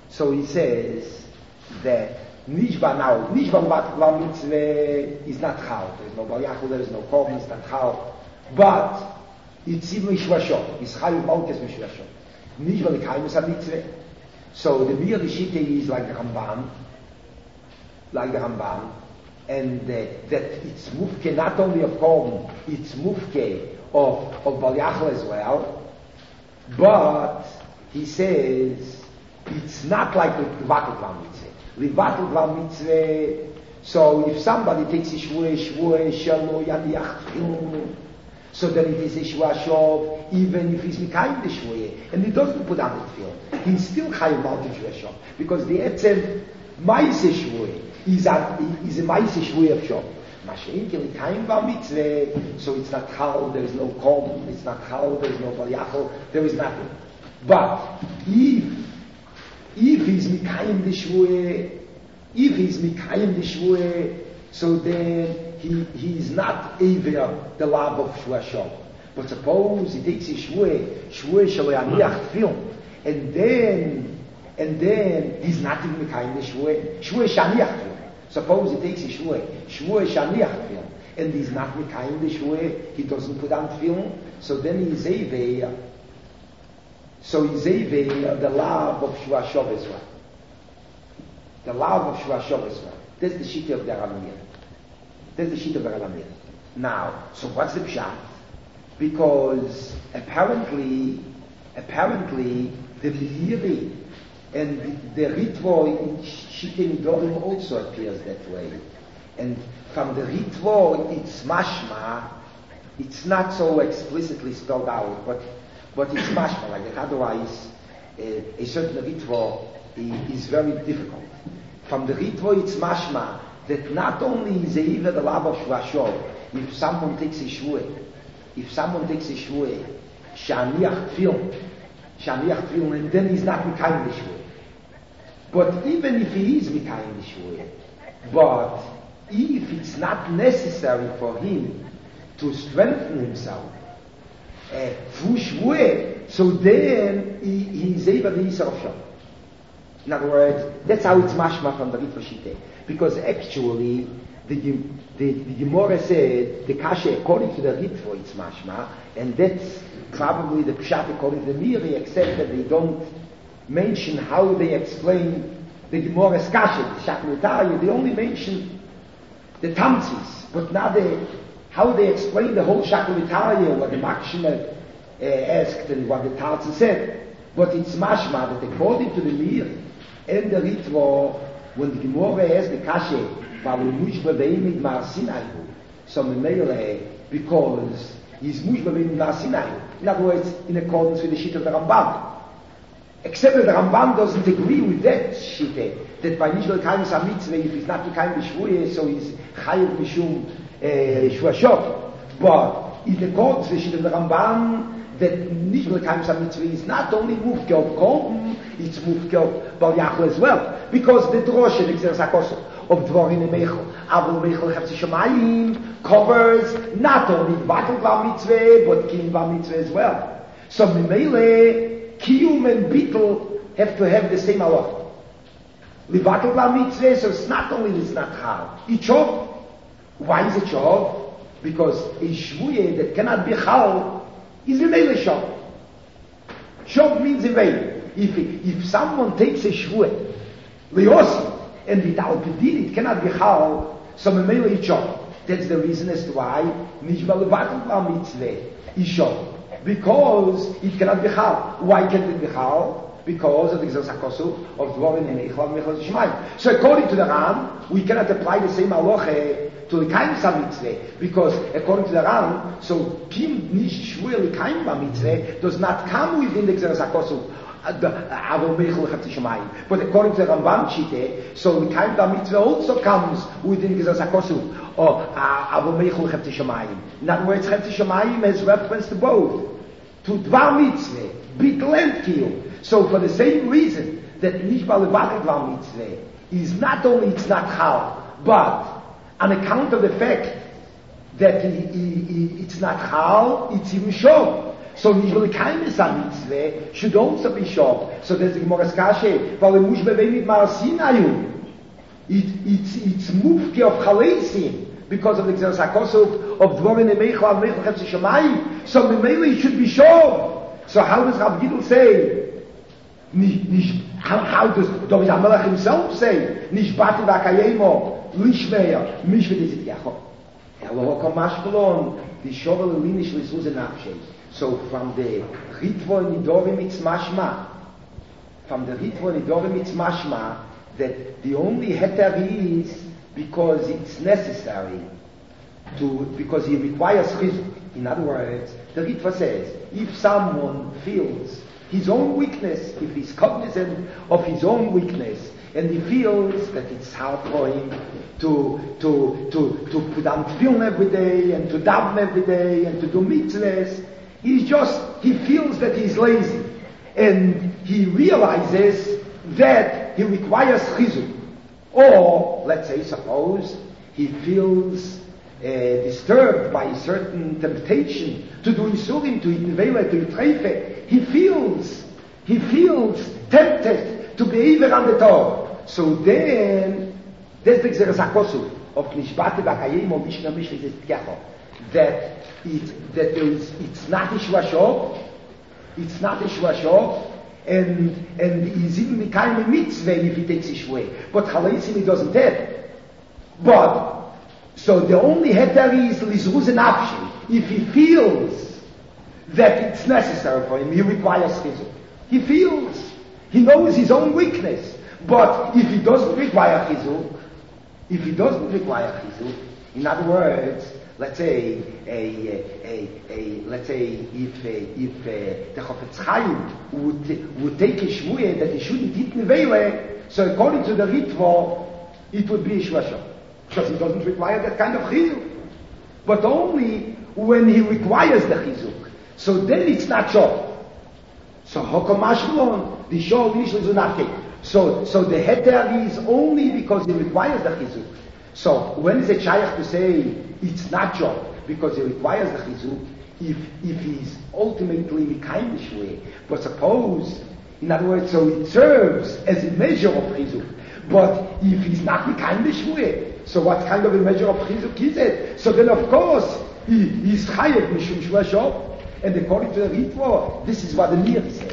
that Nishba Vatla Mitzvah is not Chal. There is no Bar Yachol, there is no Korban, it's not Chal. But it's even Mishvashot. It's Chayu Malkes Mishvashot. Nishba L'Kaimus HaMitzvah. So the Mir Shita is like the Ramban, and that it's Mufke not only of Korban, it's Mufke of Bar Yachol as well. But he says it's not like the Vatul Dvar Mitzvah. The Vatul Dvar Mitzvah. So if somebody takes a Shvuah Shelo Yadiach, so then it is a Shvuah Shov, even if he's Mikayim the Shvuah, and he doesn't put on the tefillin, he's still Chayim Malkin Shvuah Shov, because the Etzem Maise Shvuah is a Maise Shvuah of Shov. Mashiach Mikayim Bar Mitzvah, so it's not Chal, there is no Korban, it's not Chal, there is no Bar Yachol, there is nothing. But if he's Mikayim the Shvuah, so then he is not over the love of Shvuah Shov. But suppose he takes his Shvuah Shelo Yaniach Tefillin, and then he's not even Mikayim the Shvuah Shaniach Tefillin. Suppose he takes his Shvuah Shaniach Tefillin, and he's not Mikayim the Shvuah, he doesn't put on Tefillin, so then he's over. So he's over the love of Shvuah Shov as well. The love of Shvuah Shov as well. That's the Shita of the Ramir. That's the sheet of the Ralamir. Now, so what's the pshat? Because apparently the Miri and the Ritvo in Shita Dorim also appears that way. And from the Ritvo, it's mashma. It's not so explicitly spelled out, but it's mashma. Like otherwise, a certain Ritvo is very difficult. From the Ritvo, it's mashma that not only is even the love of Shvuah Shov, if someone takes a Shvuah, Shaniach Tefillin, and then he's not Mikayim the Shvuah. But even if he is Mikayim the Shvuah, but if it's not necessary for him to strengthen himself through Shvuah, so then he's able to Yisrael Shov. In other words, that's how it's mashma from the Ritva Shiteh. Because actually, the Gemara said, the Kasha, according to the Ritva, it's mashma, and that's probably the Pshat according to the Miri, except that they don't mention how they explain the Gemara's Kasha, the Shakmitari, they only mention the Tamtzis, but not how they explain the whole Shakmitari, what the Makshima asked and what the Tarzi said. But it's mashma that according to the Miri and the Ritva, when the Gemara asked the Kasha, so because he's Mushba Mar Sinai. In other words, in accordance with the sheet of the Rambam. Except that the Rambam doesn't agree with that sheet, that by Nishba Kaimus HaMitzvah, if he's not Mikayim B'Shvuah, so he's Chayiv Mishum Shvuah Shov. But in accordance with the sheet of the Rambam, that nicht lekayim sa mitzvah is not only mufke of korban, it's mufke of Bal Yachal as well. Because the droshe, the Gzeres HaKosov, of Dvorin and Meichel, Avol Meichel Chavtzi Shamayim, covers not only Batel Bar Mitzvah, but Kiyum Bar Mitzvah as well. So Mimele, Kiyum and Bittel have to have the same halacha. Livatel Bar Mitzvah, so it's not only it's not Chal. It's Shov. Why is it Shov? Because a Shvuye that cannot be Chal is Mimele Shov. Shov means Mimele. If someone takes a Shvuye, Leosi, and without the deed it cannot be Chal, so Mimele it's Shov. That's the reason as to why Nishba Livatel Bar Mitzvah is Shov. Because it cannot be Chal. Why can't it be Chal? Because of the Gzeres HaKosov of Dvorin and Eichel and Mechel Shemaim. So according to the Ram, we cannot apply the same halacha to the Kaim Sa Mitzvah, because according to the Ram, so Kim Nish Shvuel Kaim Ba Mitzvah does not come within the Gzeres HaKosov. But according to the Rambam Shite, so the Kaim Ba Mitzvah also comes within the Gzeres HaKosov or Avol Meichel Chavtzi Shamayim. In other words, Chavtzi Shamayim has reference to both, to Dvar Mitzvah, Bittel and Kiyum. So for the same reason that Nishba Levatel Bar Mitzvah is not only it's not Chal, but on account of the fact that it's not Chal, it's even Shov. So Nishba Lekayim Sa Mitzvah should also be Shov. So there's the Gemara's Kashe, weil Mush Bevei mit Marasinayu. It's Mufke of Chaleisim because of the Gzeres HaKosov of Dvorin and Meichel and Meichel Chavtzi Shamayim. So Mimele it should be Shov. So how does Rav Gidl say? How does David HaMelech himself say? Nishbati v'akayemo lishmeya mishved is it yachol. Eloho kamashkelon the shovel linish l'suze nafshe. So from the Ritvo Nidorim it's mashma. From the Ritvo Nidorim it's mashma that the only heter is because it's necessary because he requires chizuk. In other words, the Ritva says if someone feels his own weakness, if he's cognizant of his own weakness, and he feels that it's hard for him to put on tefillin every day, and to daven every day, and to do mitzvahs, he feels that he's lazy, and he realizes that he requires chizuk. Or, let's say, suppose he feels disturbed by a certain temptation to do isurim, to eat nevela, to eat treife. He feels tempted to be even on the Torah. So then, there's the Gzeres HaKosov of Nishbati v'akayim or Mishnah Mishli is Tkecho. That it's not Yeshua Shov, it's not Yeshua Shov, and he's even Mikayim mitzvah if he takes Yeshua. But Chaleisim he doesn't have. But so the only heter is lizruz nafshi. If he feels that it's necessary for him, he requires chizuk. He feels, he knows his own weakness. But if he doesn't require chizuk, in other words, let's say if the Chofetz Chaim would take a shvuah that he shouldn't eat nevela, so according to the Ritva, it would be a shvashah. Because he doesn't require that kind of chizuk. But only when he requires the chizuk. So then it's not shov. So hokamashmon, the shov initially is not cake. So the heter is only because he requires the chizuk. So when is it shaykh to say it's not shov because he requires the chizuk? If he's ultimately mikayim the shvuah. But suppose, in other words, so it serves as a measure of chizuk. But if he's not mikayim the shvuah, so what kind of a measure of chizuk is it? So then of course he's chayav mishum shvuah shov. And according to the Ritva, this is what the Mir says.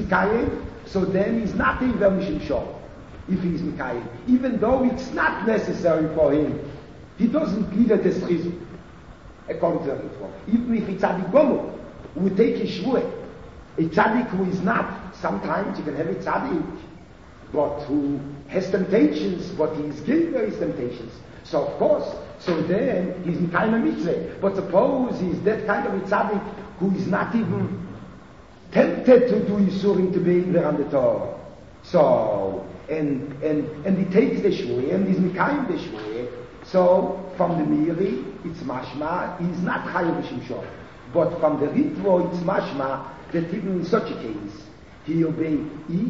Mikayim, so then he's not in Mishum Shor. If he's Mikayim, even though it's not necessary for him, he doesn't need a Teschizu, according to the Ritva. Even if it's Tzadik Gomu, who would take his Shvuah, a Tzadik who is not, sometimes you can have a Tzadik, but who has temptations, but he is given his temptations. So of course, so then he's Mikayim a Mitzvah. But suppose he's that kind of a Tzadik who is not even tempted to do Yisurim to be there on the Torah. So, and he takes the Shvuah, and he's Mikayim the Shvuah. So, from the Miri, it's Mashma, he's not Chayav B'Shim Shor. But from the Ritvo, it's Mashma, that even in such a case, he'll be,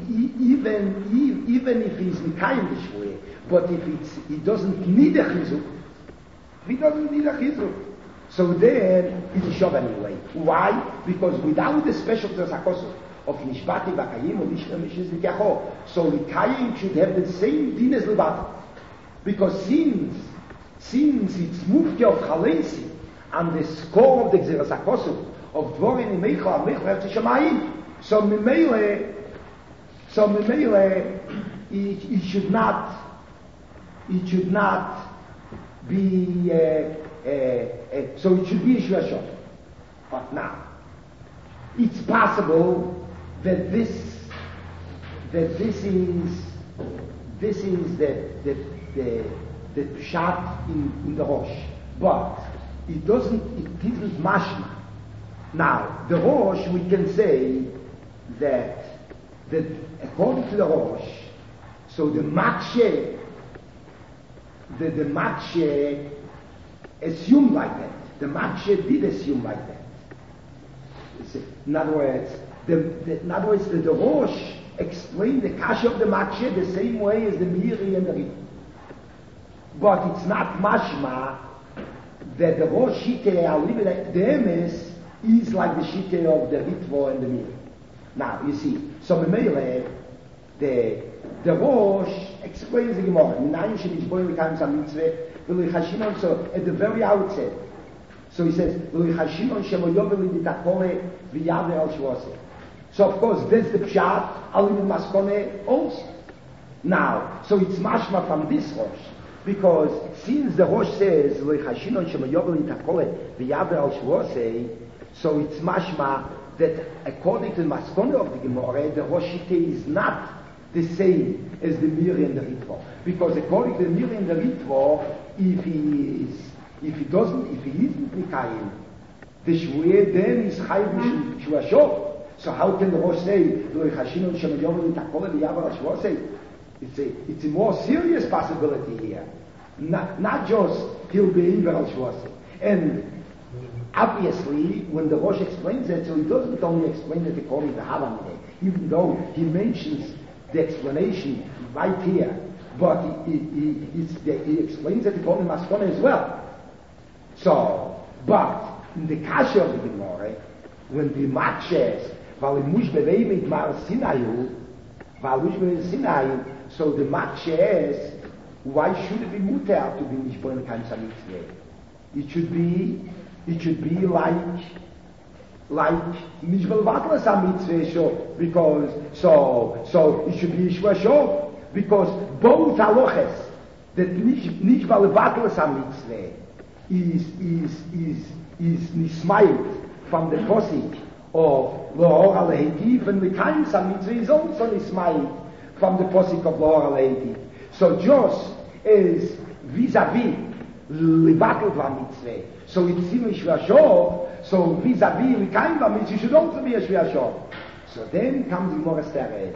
even if he's Mikayim the Shvuah, but if he doesn't need a Chizuk, so then it's Shov anyway. Why? Because without the special Tzakosov of Nishbati Bakayim or Nishbati Bakayim, so Mikayim should have the same din as Libati. Because since it's moved of Chalesi on the score of the Gzeras HaKosov of Dvorin and Meichel have to Shamayim, so Mimele it should not be so it should be a Shua. But now it's possible that this is the pshat in the Rosh, but it isn't mashma. Now the Rosh, we can say that according to the Rosh, so the Makshe assumed like that. The Makshe did assume like that. In other words, the Rosh explained the Kasha of the Makshe the same way as the Miri and the Rit. But it's not mashma that the Rosh Shite, the Emes, is like the Shite of the Ritvo and the Miri. Now, you see, so the Rosh explains the Gemara. So at the very outset, so he says, so of course, that's the Pshat, Alim Maskone also. Now, so it's mashma from this Rosh, because since the Rosh says, so it's mashma that according to the Maskone of the Gemara, the Rosh Shite is not the same as the Miri and the Ritvo. Because according to the Miri and the Ritvo, if he isn't Mikayim, the Shvuah then is Chayiv Shua Shov. So how can the Rosh say, it's a more serious possibility here. Not just he'll be Iver al Shvose. And obviously, when the Rosh explains that, so he doesn't only explain it according to Halamide, even though he mentions the explanation right here, but he explains it according to Maskona as well. So, but in the Kasha of the Gemara, when the Makshes, so the Makshes, why should it be mutar to be Nishbon Kansa Mitzvah? It should be like Nishbon Vatlas Mitzvah, because so it should be Yishua Shov, because both haloches that Nishbon Vatlas Mitzvah is nismayit from the posik of Lohor Alehitiv, and the time Mitzvah is also nismayit from the posik of Lohor Alehitiv. So just as vis-a-vis Libatel Mitzvah, so it's Sim Shvia Shov, so vis-a-vis Likaim Mitzvah should also be a Shvia Shov. So then comes the Gemara Steret.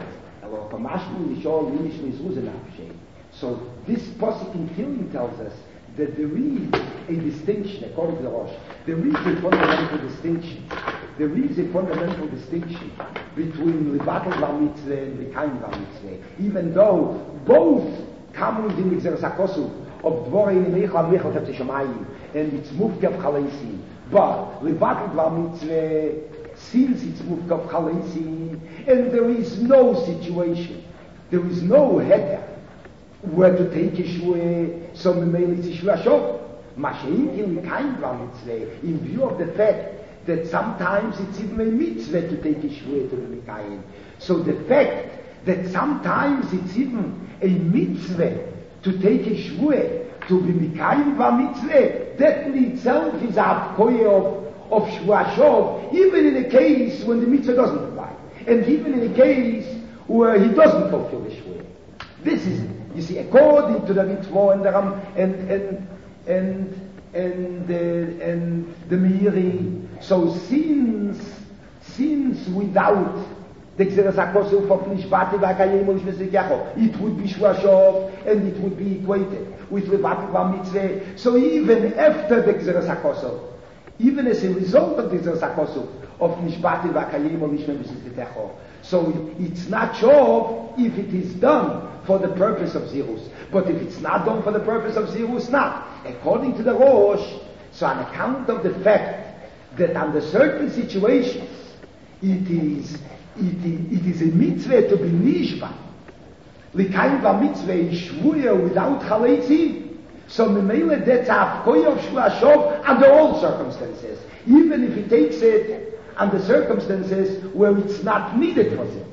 So this posik in Tehillim tells us that there is a distinction, according to the Rosh. There is a fundamental distinction. There is a fundamental distinction between Libatel Bar Mitzvah and Likaim Bar Mitzvah. Even though both come within the Gzeras HaKosov of Dvorin and Meichel Tefte Shamayim, and it's Mufkav Chaleisi. But Libatel Bar Mitzvah, since it's Mufkav Chaleisi, and there is no situation, there is no header where to take Yeshua, so Memele it's Yeshua Shov. Mashiach in Likaim Bar Mitzvah, in view of the fact that sometimes it's even a mitzvah to take a shvuah to be Mekayim. So the fact that sometimes it's even a mitzvah to take a shvuah to be Mekayim va mitzvah, that in itself is a hafkoye of Shvuah Shov, even in a case when the mitzvah doesn't apply, and even in a case where he doesn't fulfill the shvuah. This is, you see, according to the mitzvah and the Ram and the Meiri. So since without the Gzeras HaKosel of Nishbati V'Akayim U'Nishbati, it would be Shvuah Shov and it would be equated with Levati V'Mitzvah. So even after the Gzeras HaKosel, even as a result of the Gzeras HaKosel of Nishbati V'Akayim U'Nishbati, so it's not Shov if it is done for the purpose of Zirus. But if it's not done for the purpose of Zirus, not. According to the Rosh, so on account of the fact that under certain situations it is a mitzvah to be nishba. L'kayim v'mitzvah is shvuah without chaletzim. So memele that's a hafkoye of Shvuah Shov under all circumstances. Even if he takes it under circumstances where it's not needed for Zirus.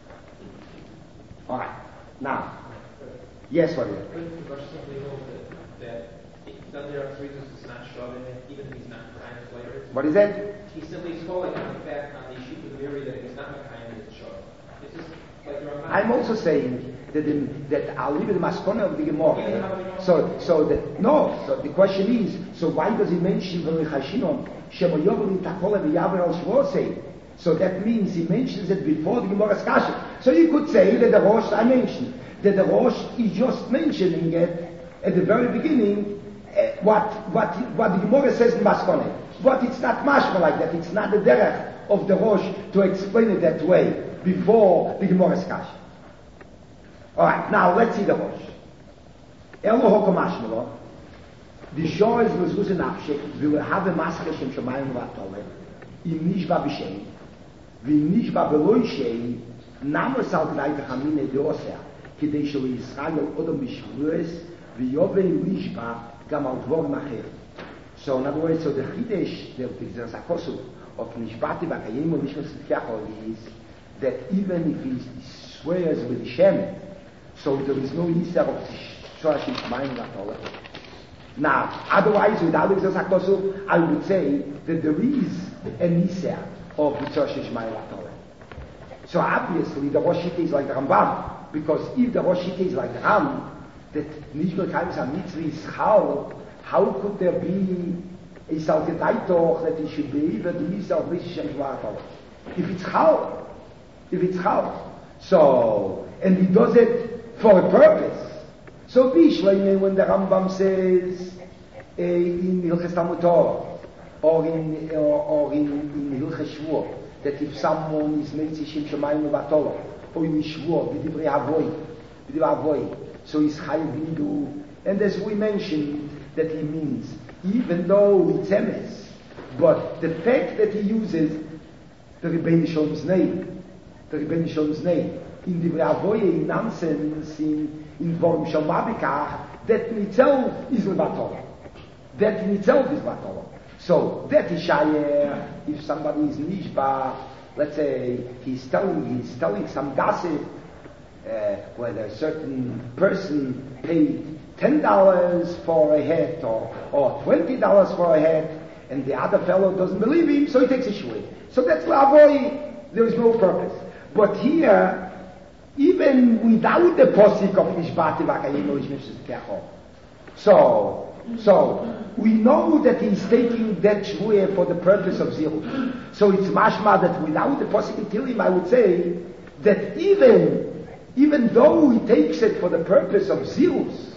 Alright. Now, yes, what is it? The Rosh simply holds that there are reasons it's not shoving it, even if he's not kind of later. What is that? He's simply calling on the fact on the issue of the Meiri that he's not a kind of shov. It's just like you're on. I'm also saying that I'll leave it the maskona of the Gemara. So the question is, so why does he mention V'Chashinon Shemo Yovel Takole V'Yaver Al Shvosei? So that means he mentions it before the Gemara's Kasha. So you could say that the Rosh, I mentioned, that the Rosh is just mentioning it at the very beginning, what the Gemara says in Maskone. But it's not mashma like that. It's not the derech of the Rosh to explain it that way before the Gemara's Kasha. Alright, now let's see the Rosh. Elo hoko mashmalo. The Shor is mezuz in Afshek, will have a masker shem shamayim v'atole, im nishba b'shem, v'im nishba b'loi shei, namos al gnai v'chamine de'osea, kidei shelo Yisrael odom b'shvues, v'yovei nishba gam al dvor macher. So in other words, so the Chidesh, the Gzeras HaKosel of Nishbati V'Akayim U'Nishbati is that even if he swears with Shem, so there is no Yisar of Shorash Yishmayim V'Atolah. Now, otherwise, without the Gzeras HaKosel, I would say that there is a Yisar of Shorash Yishmayim V'Atolah. So obviously, the Rosh Shita is like the Rambam, because if the Rosh Shita is like the Ram, that Nishbal Kaimis HaMitzvah is Chal, how could there be a Salketaitoch that he should be able to use of Rishishem Shva'atol? If it's Chal. So, and he does it for a purpose. So Bishleime, when the Rambam says in Hilches Talmud Torah or in Hilches Shvuah that if someone is Meitzishim Shemayim V'Atolah or in Shvuah B'divrei Avoy, so he's Chayav Bindu, and as we mentioned, that he means, even though it's emes, but the fact that he uses the Rebbeinu Shalom's name, in the Avoye, in nonsense, in Vorim Shalmabikach, that in itself is Levatol. So that is Shayer, if somebody is Nishba, let's say he's telling some gossip, whether a certain person paid $10 for a hat or $20 for a hat, and the other fellow doesn't believe him, so he takes a shvuah. So that's la'avoy, there is no purpose. But here, even without the posik of Nishbati V'Akayim U'Nishbati, so we know that he's taking that shvuah for the purpose of zirut. So it's mashma that without the posik Tilim, I would say that even though he takes it for the purpose of zirus,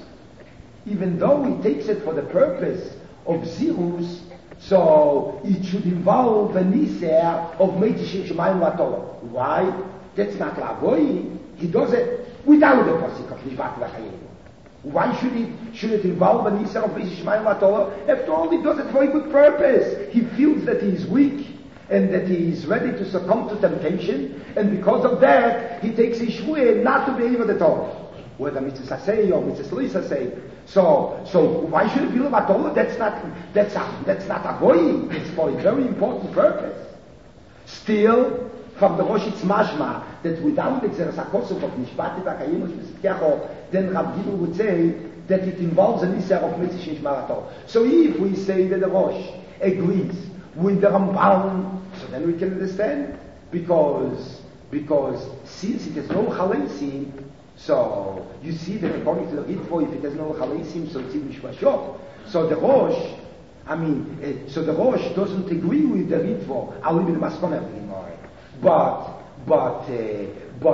so it should involve a niser of Meitishim Shemayim V'Atolah. Why? That's not la'avoy. He does it without the posik of Nishbati V'Akayim. Why should it involve a niser of Meitishim Shemayim V'Atolah? After all, he does it for a good purpose. He feels that he is weak and that he is ready to succumb to temptation, and because of that, he takes his shvuah not to be able to talk. Whether Mitzvah Sasei or Mitzvah Sasei. So why should it be Levatola? That's not a goy. It's for a very important purpose. Still, from the Rosh it's mashma that without the Xeras HaKosov of Nishbati V'Kayimus V'Sitkecho, then Rav Gidl would say that it involves an Isser of Mitzvah Shmarato. So if we say that the Rosh agrees with the Ramban, so then we can understand, because since it has no Chalesim, so you see that according to the Ritvo, if it has no Chalesim, so it's in Mishmashot. So the Rosh, so the Rosh doesn't agree with the Ritvo. I'll leave it in Maskona anymore. But the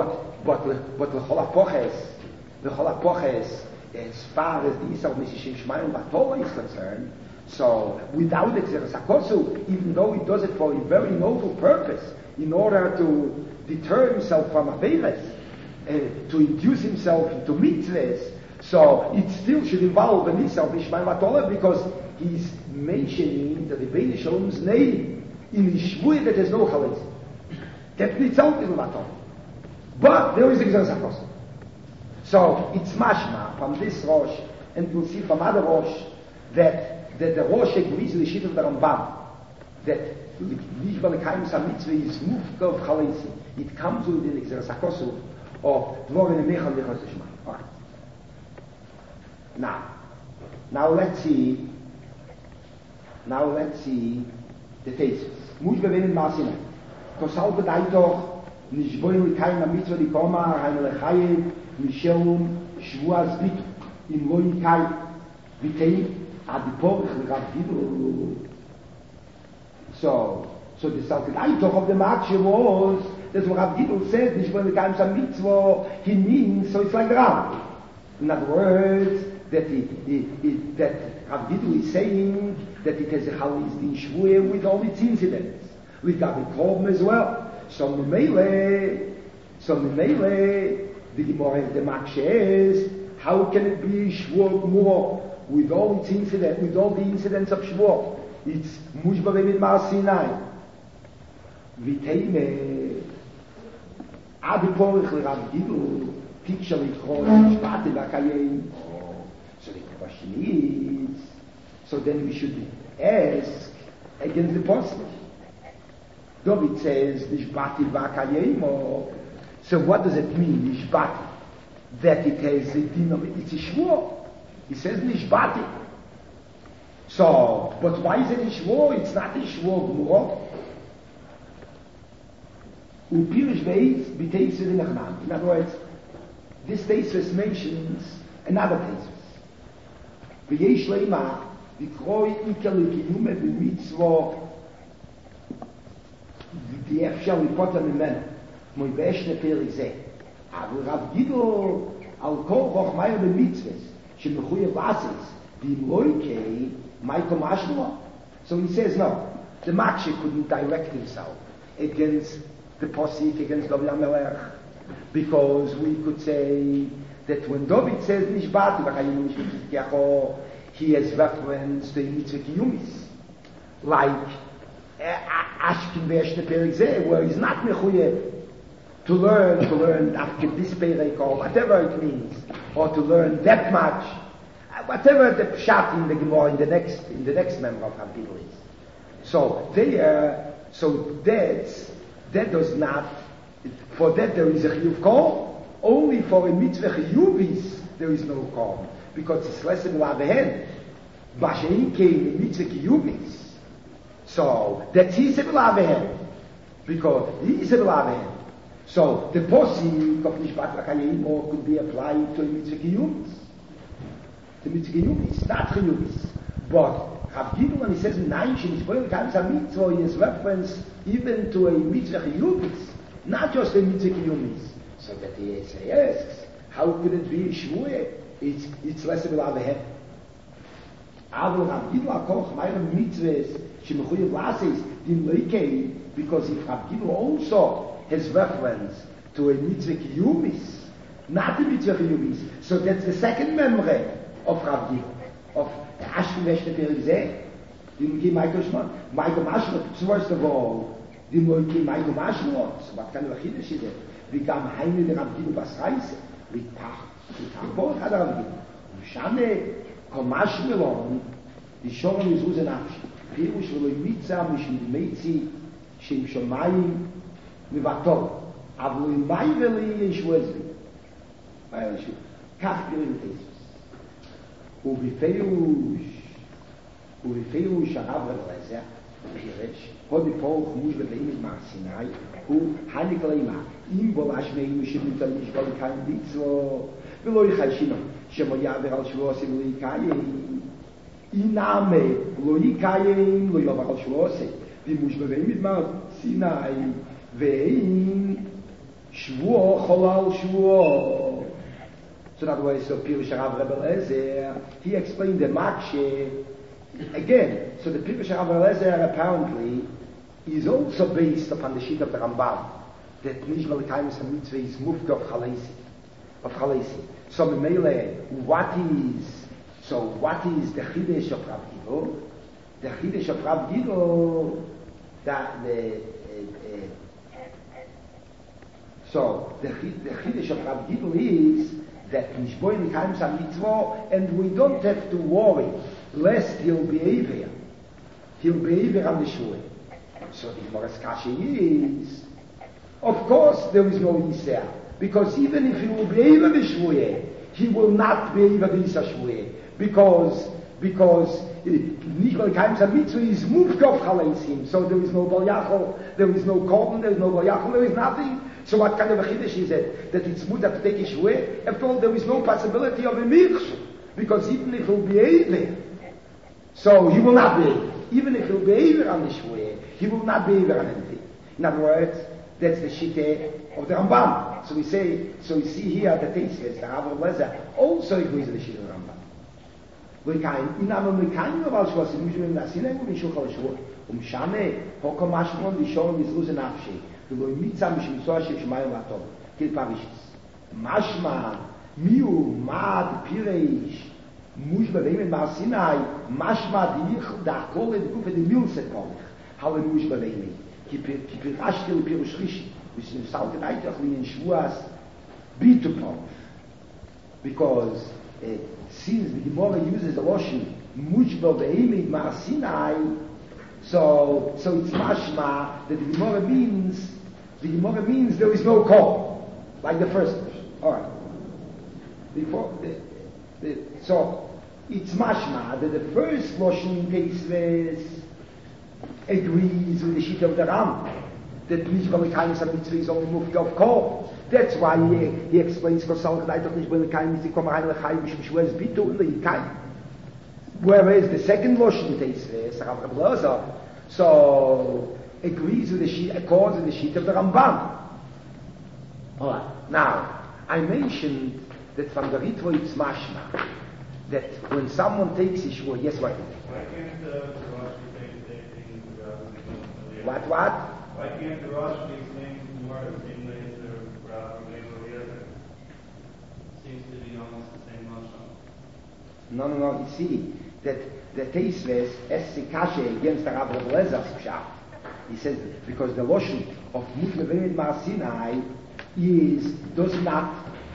Chol HaPoches, as far as the Isar of Mishishim Shmayim Batola is concerned, so without the Xeras HaKosu, even though he does it for a very noble purpose, in order to deter himself from Averes, to induce himself into mitzvahs, so it still should involve an Isar of Mishmayim Batola, because he's mentioning the Rebbeinu Shalom's name in a Shvuah that has no Chalitz. That needs out in Levatola. But there is a Xeras HaKosu. So it's mashma from this Rosh, and we'll see from other Rosh, that the Rosh agrees with the Shit of the Rambam, that Nishba Lekayim Samitzvah is Mufka of Chalesim. It comes within the Xeras HaKosu of Dvorin Emechal Lechos Shema. All right. Now let's see the thesis. Mush bevenin Marsinai. Kosal bedait doch Nishboin Lekayim Samitzvah Likoma Hainu Lechayev Mishelum Shvuas Bit in Loin Kai Vitei Adiporich Rav Gidl. So the Salkidai talk of the Makshe was that what Rav Gidl said, Nishboin Lekayim Sam Mitzvah, he means, so it's like Rav. In other words, that Rav Gidl is saying that it has a Chalis Din Shvuah with all its incidents. With Gabi Korban as well. So Memele, the Gemara, the Makshe is, how can it be Shvuah Gmurah with all its incidents, with all the incidents of Shvuah? It's Mushba Bevin Mar Sinai. Viteime, Adi Porich Rav Gidl, picture it for Shpati Vakayim. So the question is, so then we should ask against the Apostle. David says, Nishbati Vakayim. So what does it mean, Nishbati? That it has a din of, it's a Shvuah. He says Nishbati. So, but why is it a Shvuah? It's not a Shvuah Gmurah. Upirish Beis B'teis V'nechnan. In other words, this thesis mentions another thesis. V'yesh leima v'kroi ikel l'kiyume v'mitzvah v'efshel l'potem imenu. Moi be'eshne peri zeh. אבל רב גידל על כל חוכמאי במצווה שמחויב לעשות ואם לא יקרה מה יקומש לו? So he says no, the Makshe couldn't direct himself against the Posik, against David HaMelech, because we could say that when David says Nishbati v'chayim nishbati, he has reference to mitzvah kiyumis, like Ashkin Be'eshne Perik Zeh, where he's not mechuyev to learn after this perek or whatever it means, or to learn that much, whatever the pshat in the Gemara in the next member of Hampilu is. So that does not, for that there is a chiyuv kol. Only for a mitzvah chiyuvis there is no kol, because it's less than lavehen. Bashein came a mitzvah kiyuvis, so that's his lavehen, because he is lavehen. So the posik of Nishbat Vakayim could be applied to a mitzvah kiyumis. The mitzvah kiyumis, not chiyumis. But Rav Gidl, when he says nein, Nishboy Lekayim Sam Mitzvah, he has reference even to a mitzvah chiyumis, not just a mitzvah kiyumis. So that he asks, how could it be Shvuah? It's less of a lavehem. Avol Rav Gidl HaKoch Mayim mitzvahs shemechuyev lasis din loikei, because if Rav Gidl also has reference to a mitzvah kiyumis, not a mitzvah kiyumis. So that's the second memory of Rav Gidl, of Ashkin Veshne Perik Zeh. Dimki Michael Shmon, Michael Mashmot. First of all, Dimki Michael Mashmot. So what kind of a chiddush is it? We come heim in Rav Gidl Basreise. We tach Borch had Rav Gidl. Shame Komash Milon, the Shorim is Uzen Afshi. Pirush V'lo Yimitza Mishim Meitzi Shem Shomayim Mivatov. Avlo Yimayveli Yeshwezvi. Kach Pirim Tesis. ובפירוש הרב רב פירש, קודם כל חמוש בבאים מהסיני, הוא הניק לימה, אם בו להשמעים שבמצא משגול לקיים ביצו, ולא יחיישינו, שמו יעבר על שבועוסי ולא יקיים, אינמה לא יקיים, לא יעבר על שבועוסי, וימוש בבאים מהסיני, ואין שבוע חולל שבוע. So in other words, so Pirush Rav Eliezer, he explained the Makshe again. So the Pirush Rav Eliezer apparently is also based upon the sheet of the Rambam that Nishma L'Kaimus HaMitzvah is moved of Chalesi. So Memele, what is the Chidesh of Rav Gidol? The Chidesh of Rav Gidol, so the Chidesh of Rav Gidol is that Nishboy L'Kaimus HaMitzvah, and we don't have to worry lest he'll be Eiver. He'll be Eiver on the Shua. So the Gemara's Kasha is, of course there is no Yisrael, because even if he will be Eiver the Shua, he will not be Eiver the Yisrael Shua, because Nishboy L'Kaimus HaMitzvah is moved off Chalesim, so there is no Bal Yachol, there is no Korban, there is no Bal Yachol, there is nothing. So what kind of a chiddush is it? That it's mudah to take a shveh? After all, there is no possibility of a mirch, because even if he'll be Eiver, so he will not be Eiver. Even if he'll be Eiver on the shveh, he will not be Eiver on anything. In other words, that's the shittah of the Rambam. So we see here that the Teisves, the Rav Eliezer, also agrees with the shittah of the Rambam. In our Mekaim of Al Shua, in Mishum Nasinei, in Shulchan Shua, Shame, Hokom Mashmon, Vishon, Vizluz and Afshi. ולא ימיצה משמיצוע של שמיים ועטוב. כל פרישס. משמע, מיהו, מד, פירש, מוש בבאים מהר סיני, משמע דהכל את גוף את מילסת פולך. הלא מוש בבאים. כי פירשתי לפירוש רישי. וסנפסלתי נאיתך מן שבועס ביטו פולך. Because since the Gemara uses the Loshen, mush b'bאים מהר סיני, so it's mashma that the Gemara means there is no call, like the first version. All right. So it's mashma that the first Loshen Teisves agrees with the sheet of the Ram that Nishma L'Kaimus HaMitzvah is only moved of call. That's why he explains Kosal Kedai Toch Nishma L'Kaimus Yikom Hain L'Chai Mishum Shvez Bitu L'Yikai. Whereas the second Loshen Teisves, Rav Eliezer, so agrees with the sheet, accords with the sheet of the Rambam. All right. Now, I mentioned that from the Ritva it's mashma that when someone takes a shvur, yes, what? Why can't the Rosh take the same thing? What? Why can't the Rosh be saying more the same way as the Rav Eliezer? Seems to be almost the same Lashon. No. You see that the Teisves Essikashe against the Rav Eliezer Pshat. He says because the Loshen of Mutlevein Mar Sinai does not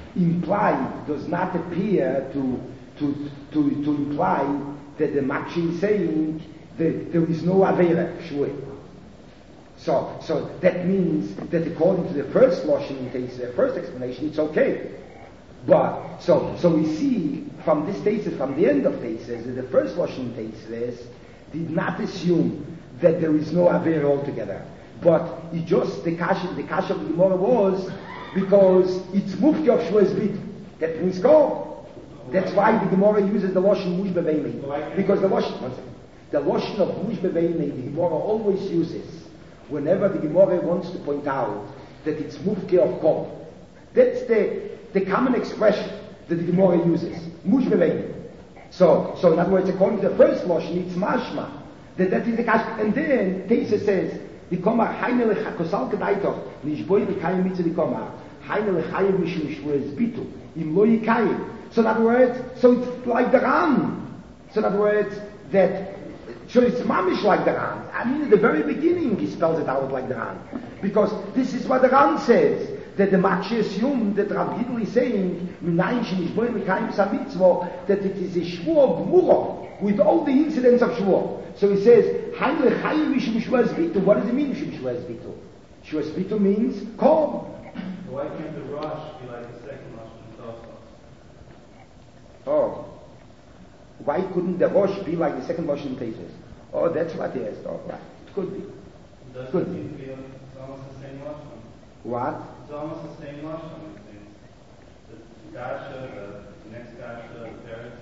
appear to imply that the Makshi is saying that there is no Aveira Shvui. So that means that according to the first Loshen, the first explanation, it's okay. But so we see from this thesis, from the end of thesis, that the first Loshen thesis did not assume that there is no Aveira altogether. But it just the kasha of the Gemara was because it's mufti of Shvuz Bit. That means go. That's why the Gemara uses the Loshen Mush Beveimei. Because the Loshen of Mush Beveimei, the Gemara always uses whenever the Gemara wants to point out that it's mufti of Kol. That's the common expression that the Gemara uses. Mush Beveimei. So in other words, according to the first Loshen, it's mashma. That is the kasha. And then Teisa says, the Komar Haine Kosal Kedaitoch Nishboy L'Kayim Mitzvah the Komar Haine L'Chayim Mishum Shvuz Bitu Im Lo Yikayim. So in other words, so it's like the Ran. So in other words, so it's mamish like the Ran. I mean, at the very beginning he spells it out like the Ran, because this is what the Ran says, that the Makshias that Rav Gidl is saying, Minayin Shenishboim Mekayim Samitzvah, that it is a Shvuah Gmura, with all the incidents of Shvuah. So he says, Haim Lechayim Mishum Shvuah Zbitu. What does it mean, Mishum Shvuah Zbitu? Shvuah Zbitu means calm. Why can't the Rosh be like the second Rosh in Tosfos? Oh. Why couldn't the Rosh be like the second Rosh in Tosfos? Oh, that's what he asked. Oh, right. It could be. Doesn't Could it be. seem to be almost the same Rosh? What? It's almost the same Rosh, it seems. The Gasha, the next Gasha, the Paris.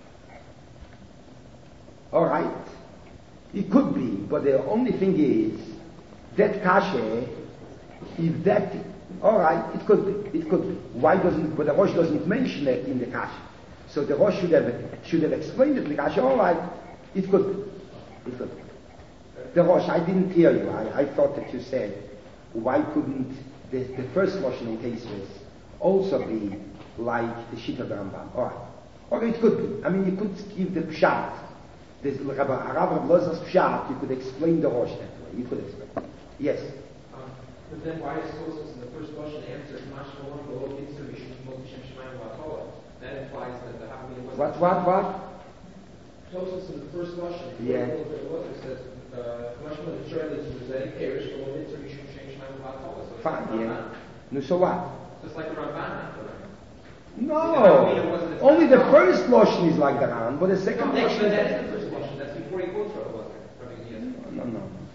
All right. It could be, but the only thing is, that kasha, if that, all right, it could be. Why doesn't, but the Rosh doesn't mention it in the kasha. So the Rosh should have explained it in the kasha, all right, it could be. The Rosh, I didn't hear you. I thought that you said, why couldn't the first Rosh in Tosfos also be like the Shita of the Rambam? All right. Or it could be. I mean, you could give the Pshat. There's Rav Lozer's Pshat, you could explain the Rosh that way. You could explain. Yes. But then why is Tosfos in the first Rosh an answer to Mashmalon Below Yitzhak Rishon Moshe Shemayim Vatola? That implies that the Havamina was... What? Tosfos in the first Rosh, Yeah. it says, Mashmalon the Shred is Mosaic Perish Below Yitzhak Rishon Shemayim Vatola. Fine, yeah. No, so what? Just like the Ramban. No. Only the first Lashon is like the Ran, but the second Lashon... That is the first Lashon. That's before he quotes Rabbi Lezer. No.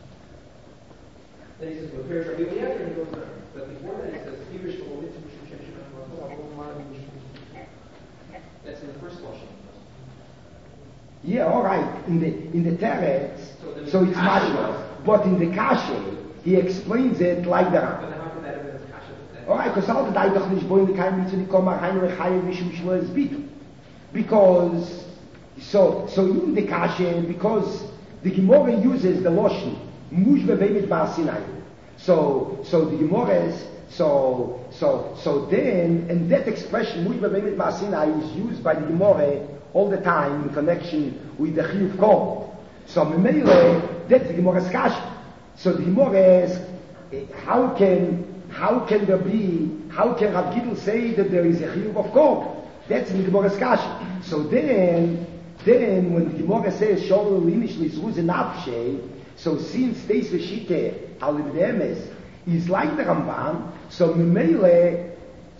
Then he says, well, Perish Rabbi Eliezer, and he goes there. But before that he says, Perish Below Yitzhak Rishon Shemayim Vatola. That's in the first Lashon. Yeah, all right. In the Teretz, so it's mashma. But in the Kasha, he explains it like the Ran. But how could that have been a kasha? All right, because all the day doch nicht boim kein mit zu kommen rein rechayev mishum shvuah zbitu. Because so in the Kasha, because the Gemara uses the Lashon mush beveimit bar Sinai. So the Gemara is so then, and that expression mush beveimit bar Sinai is used by the Gemara all the time in connection with the Chiyuv Kol. So Memele, that's the Gemara's Kasha. So the Gemara asks, how can Rav Gidl say that there is a Chiyuv of Kol? That's in the Gemara's Kasha. So then when the Gemara says Shorul Linish Lizruz Nafshe, so since Teis Veshite Al-Ibdemes is like the Ramban, so Memele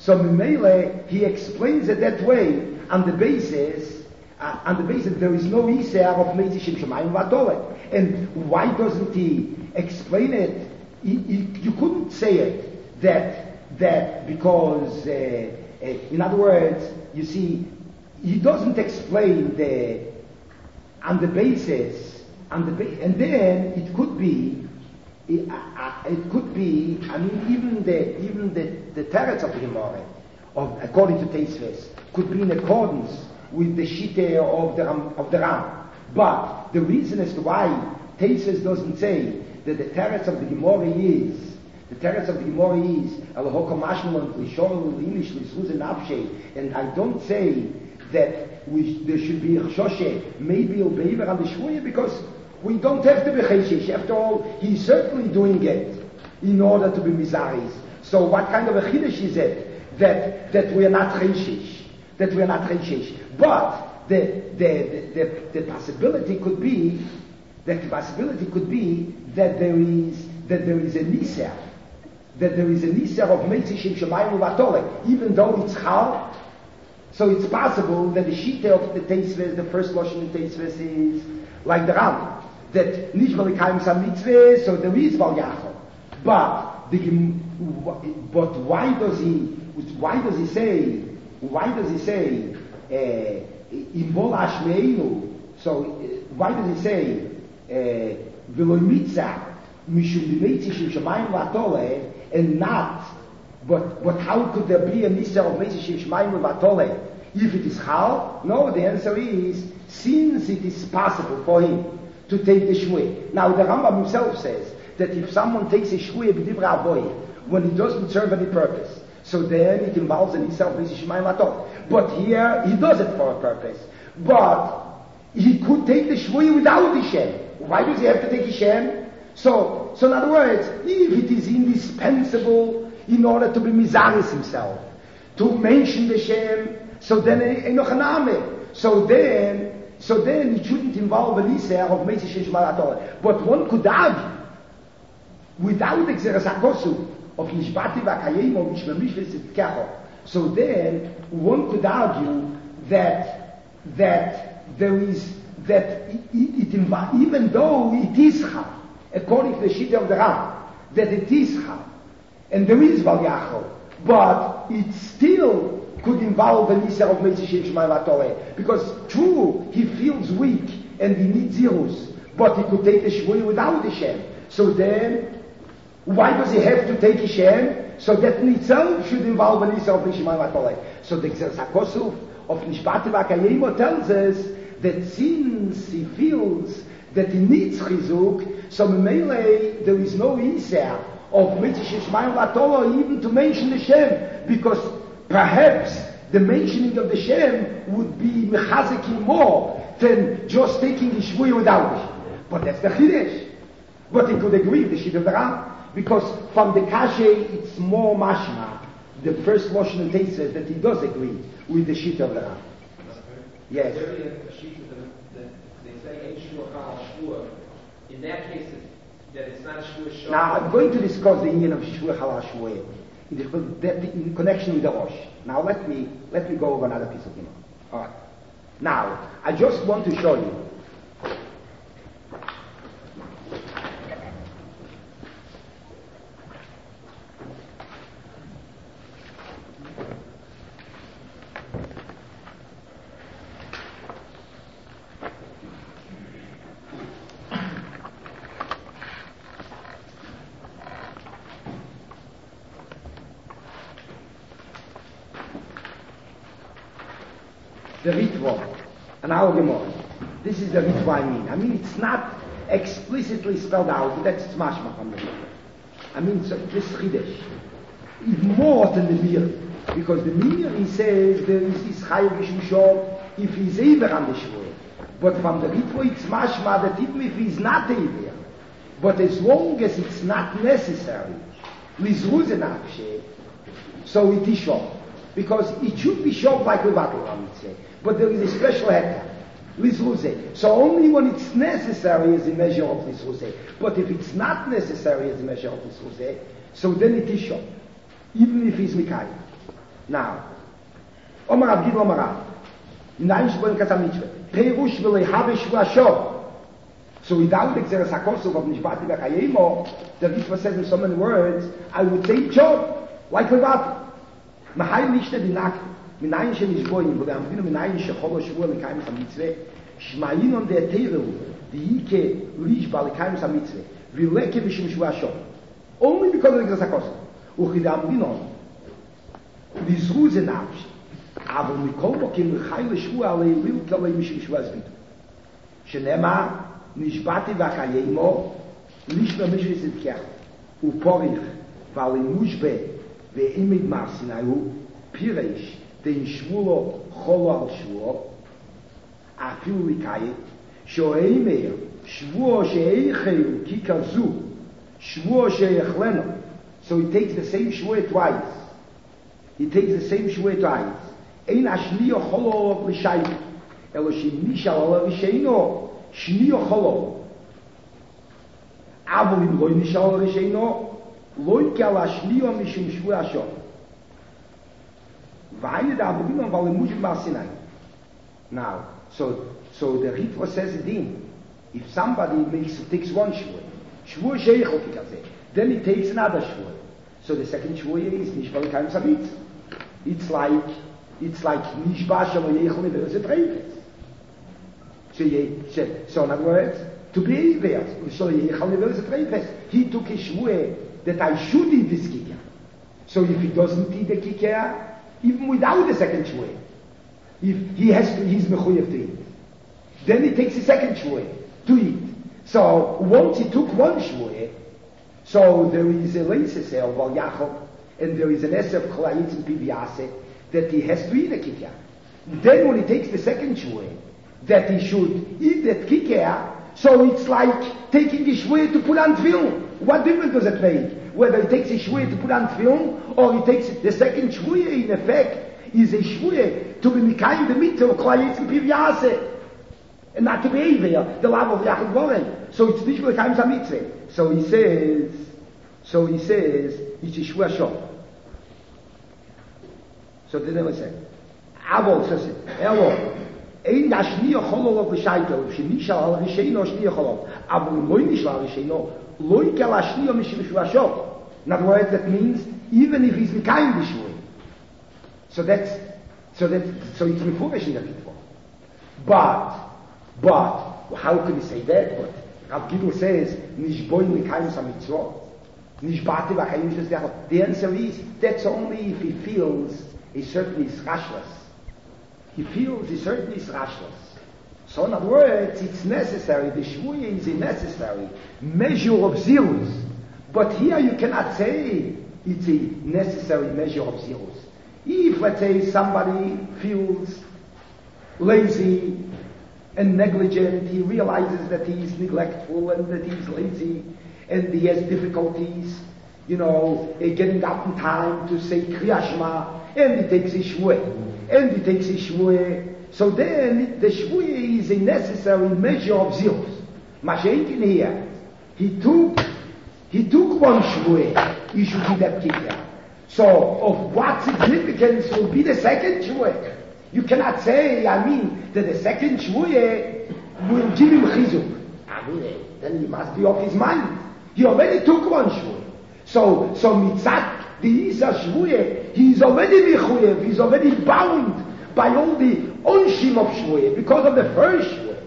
he explains it that way on the basis there is no Isar of Meizishim Shemayim Vatolet. And why doesn't he explain it? You couldn't say it that because in other words, you see, he doesn't explain on the basis and then it could be I mean even the teretz of the Gemara according to Tosfos could be in accordance with the Shite of the Ram. But the reason as to why Tosfos doesn't say that the teretz of the Gemara is Elohokam Mashmalon Lishon Linish Lizruz Nafshe, and I don't say that there should be a Choshe, maybe a Beaver on the Shvuah, because we don't have to be Cheshish. After all, he's certainly doing it in order to be Mizaris. So what kind of a Chiddush is it that we are not Cheshish? But the possibility could be that there is a Nisa, of Meizishim Shemayim Uvatole, even though it's Chal. So it's possible that the Shita of the Tosfos, the first Lashon in Tosfos is like the Ram, that nicht malikayim sam mitzvah, so there is Val Yachol. But why does he say in Bol Ashmeinu? So why does he say V'lo mitzah mishum b'meitzishim shemayim v'atole, and not? But how could there be a mitzvah of meitzishim shemayim v'atole if it is Chal? No, the answer is since it is possible for him to take the shvuah. Now the Rambam himself says that if someone takes a shvuah b'divra avoy when it doesn't serve any purpose, so then it involves an Isar of Meitzishim shemayim v'atole. But here he does it for a purpose. But he could take the shvuah without the shem. Why does he have to take a shem? So in other words, if it is indispensable, in order to be mizaris himself, to mention the Shem, so then noch a name. So then it shouldn't involve an Isser of Meisi Shem Shema Torah. But one could argue, without the Xeras HaKosu, of Nishbati Vakayim or Mishmamish Kecho. So then one could argue that there is, that even though it is Chal, according to the Shita of the Ram, that it is Chal, and there is Val Yachol, but it still could involve an Isser of Meisi Shem Shema Torah, because true, he feels weak and he needs Zirus, but he could take the Shvuah without the Shem. So then, why does he have to take Hashem? So that in itself should involve an Isser of Nishma Torah. So the Xeras HaKosuf of Nishbati Vakayim tells us that since he feels that he needs Chizuk, so Memele there is no Isser of Mitzvah Shema Torah even to mention the Shem, because perhaps the mentioning of the Shem would be mechazeking more than just taking the Shvuah without it. But that's the Chidesh. But he could agree with the Shita of the Ram, because from the Kashe it's more mashma. The first Lashon Tate says that he does agree with the Shita of the Ram. Yes. There is a Shita that they say ain't Shua Chal Shua. In that case, that it's not Shua Shua. Now I'm going to discuss the Indian of Shua Chal Shua in connection with the Rosh. Now let me go over another piece of Gemara. All right. Now I just want to show you. The Ritva, an our Gemara. This is the Ritva I mean it's not explicitly spelled out, but that's mashma from the Gemara. I mean, so this Chidesh is more than the Mir, because the Mir, he says, there is this Chayav Shishon if he's ever on the Shvuah. But from the Ritva it's mashma that even if he's not ever, but as long as it's not necessary, Lizruze Nafshe, so it is short. Because it should be short like Levatel, I would say. But there is a special hektar, Lizruze. So only when it's necessary is the measure of Lizruze. But if it's not necessary as the measure of Lizruze, so then it is short. Even if he's Mikayim. Now, Omar Abdil Omar Rav, in ein Shvuah Kasam Mitzvah, Perush v'lei habe Shvuah Shor. So without the Xeras HaKosuf of Nishbati Vakayim, the Ritva says in so many words, I would say short, like Levatel. Mahai nicht der Dinakt, mit ein schönes Goyim, wo der Amvino mit ein schönes Shvuah lekayim sam Mitzvah, Shmayin on der Teru, die Ike Lishba lekayim sam Mitzvah, v'leke v'shem Shvuah Shor. Only because of the Xeras HaKosuf. Uchi der Amvino, Lizruze Nafsh, aber mikol mokim l'chai l'Shvuah alei lilke alei mishim Shvuah Zvitu. Shenema, Nishbati Vakayimo, Lishba Mishim Zidkech, Uporich, v'alei Mushbe, ואימד מעשין היו פירש דין שבולו חולו על שבולו אפילו לקיים שאומר שבוע שאיכל כי כזו שבוע שאיכלנו. So he takes the same שבוע twice. אין השניו חולו לשייך אלא שמישל עליו ושאינו שניו חולו אבל אם לא נשאל עליו ושאינו Loike ala Shliyo mishum Shvuah Shor. V'ayne da Abuginon v'ale Mujim Bar Sinai. Now, so the Ritva says it in. If somebody takes one Shvuah Sheichel Kikazeh, then he takes another Shvuah. So the second Shvuah is Nishba L'Kayim Sabitz. It's like Nishba Shalo Yeichel Neveres Treifes. So in other words, to be there, Shalo Yeichel Neveres Treifes, he took a Shvuah that I should eat this kikar. So if he doesn't eat the kikar, even without the second shvuah, if he has to, he's mechuyev to eat. Then he takes the second shvuah to eat. So once he took one shvuah, so there is a leises of Val Yachol, and there is an essay of Kolayitz and Piviase, that he has to eat the kikar. Then when he takes the second shvuah, that he should eat that kikar, so it's like taking the shvuah to put on tefillin. what difference does it make? Whether he takes a shvuah to put on film, or he takes the second shvuah, in effect, is a shvuah to be mikayim the mitzvah of Klal Yisrael Pivyase. And not to be there, the love of Yachid Goren. So it's nicht mikayim sa mitzvah. So he says, it's a shvuah shov. So then they say, Avol says it, Elo, ein yashniya cholol of l'shaytel, shenisha al risheino shniya cholol, avol loy nishla al risheino, loy kel ashniya mishim shvuah shov. In other words, that means, even if he's mikayim b'shvuah. So it's mefurish in the mitzvah. But, how can he say that? But Rav Gidl says, nish boy mikayim sa mitzvah. Nish bati v'chayim shesdech. The answer is, that's only if he feels he certainly is rashless. He feels he certainly is rashless. So in other words, it's necessary, the shvuah is a necessary measure of zilus. But here you cannot say it's a necessary measure of zilus. If, let's say, somebody feels lazy and negligent, he realizes that he is neglectful and that he is lazy and he has difficulties, getting up in time to say Kriya Shema, and he takes his shvuah, so then the shvuah is a necessary measure of zilus. Mashenkin here, he took one shvuah, he should be that kicker. So of what significance will be the second shvuah? You cannot say, that the second shvuah will give him chizuk. Then he must be off his mind. He already took one shvuah. So mitzat the Isa shvuah, he's already mechuyev, he's already bound by all the onshim of shvuah because of the first shvuah.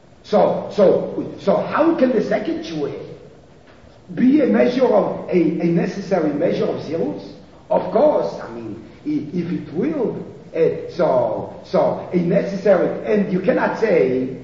So how can the second shvuah be a measure of a necessary measure of zilus? Of course, if it will, so a necessary, and you cannot say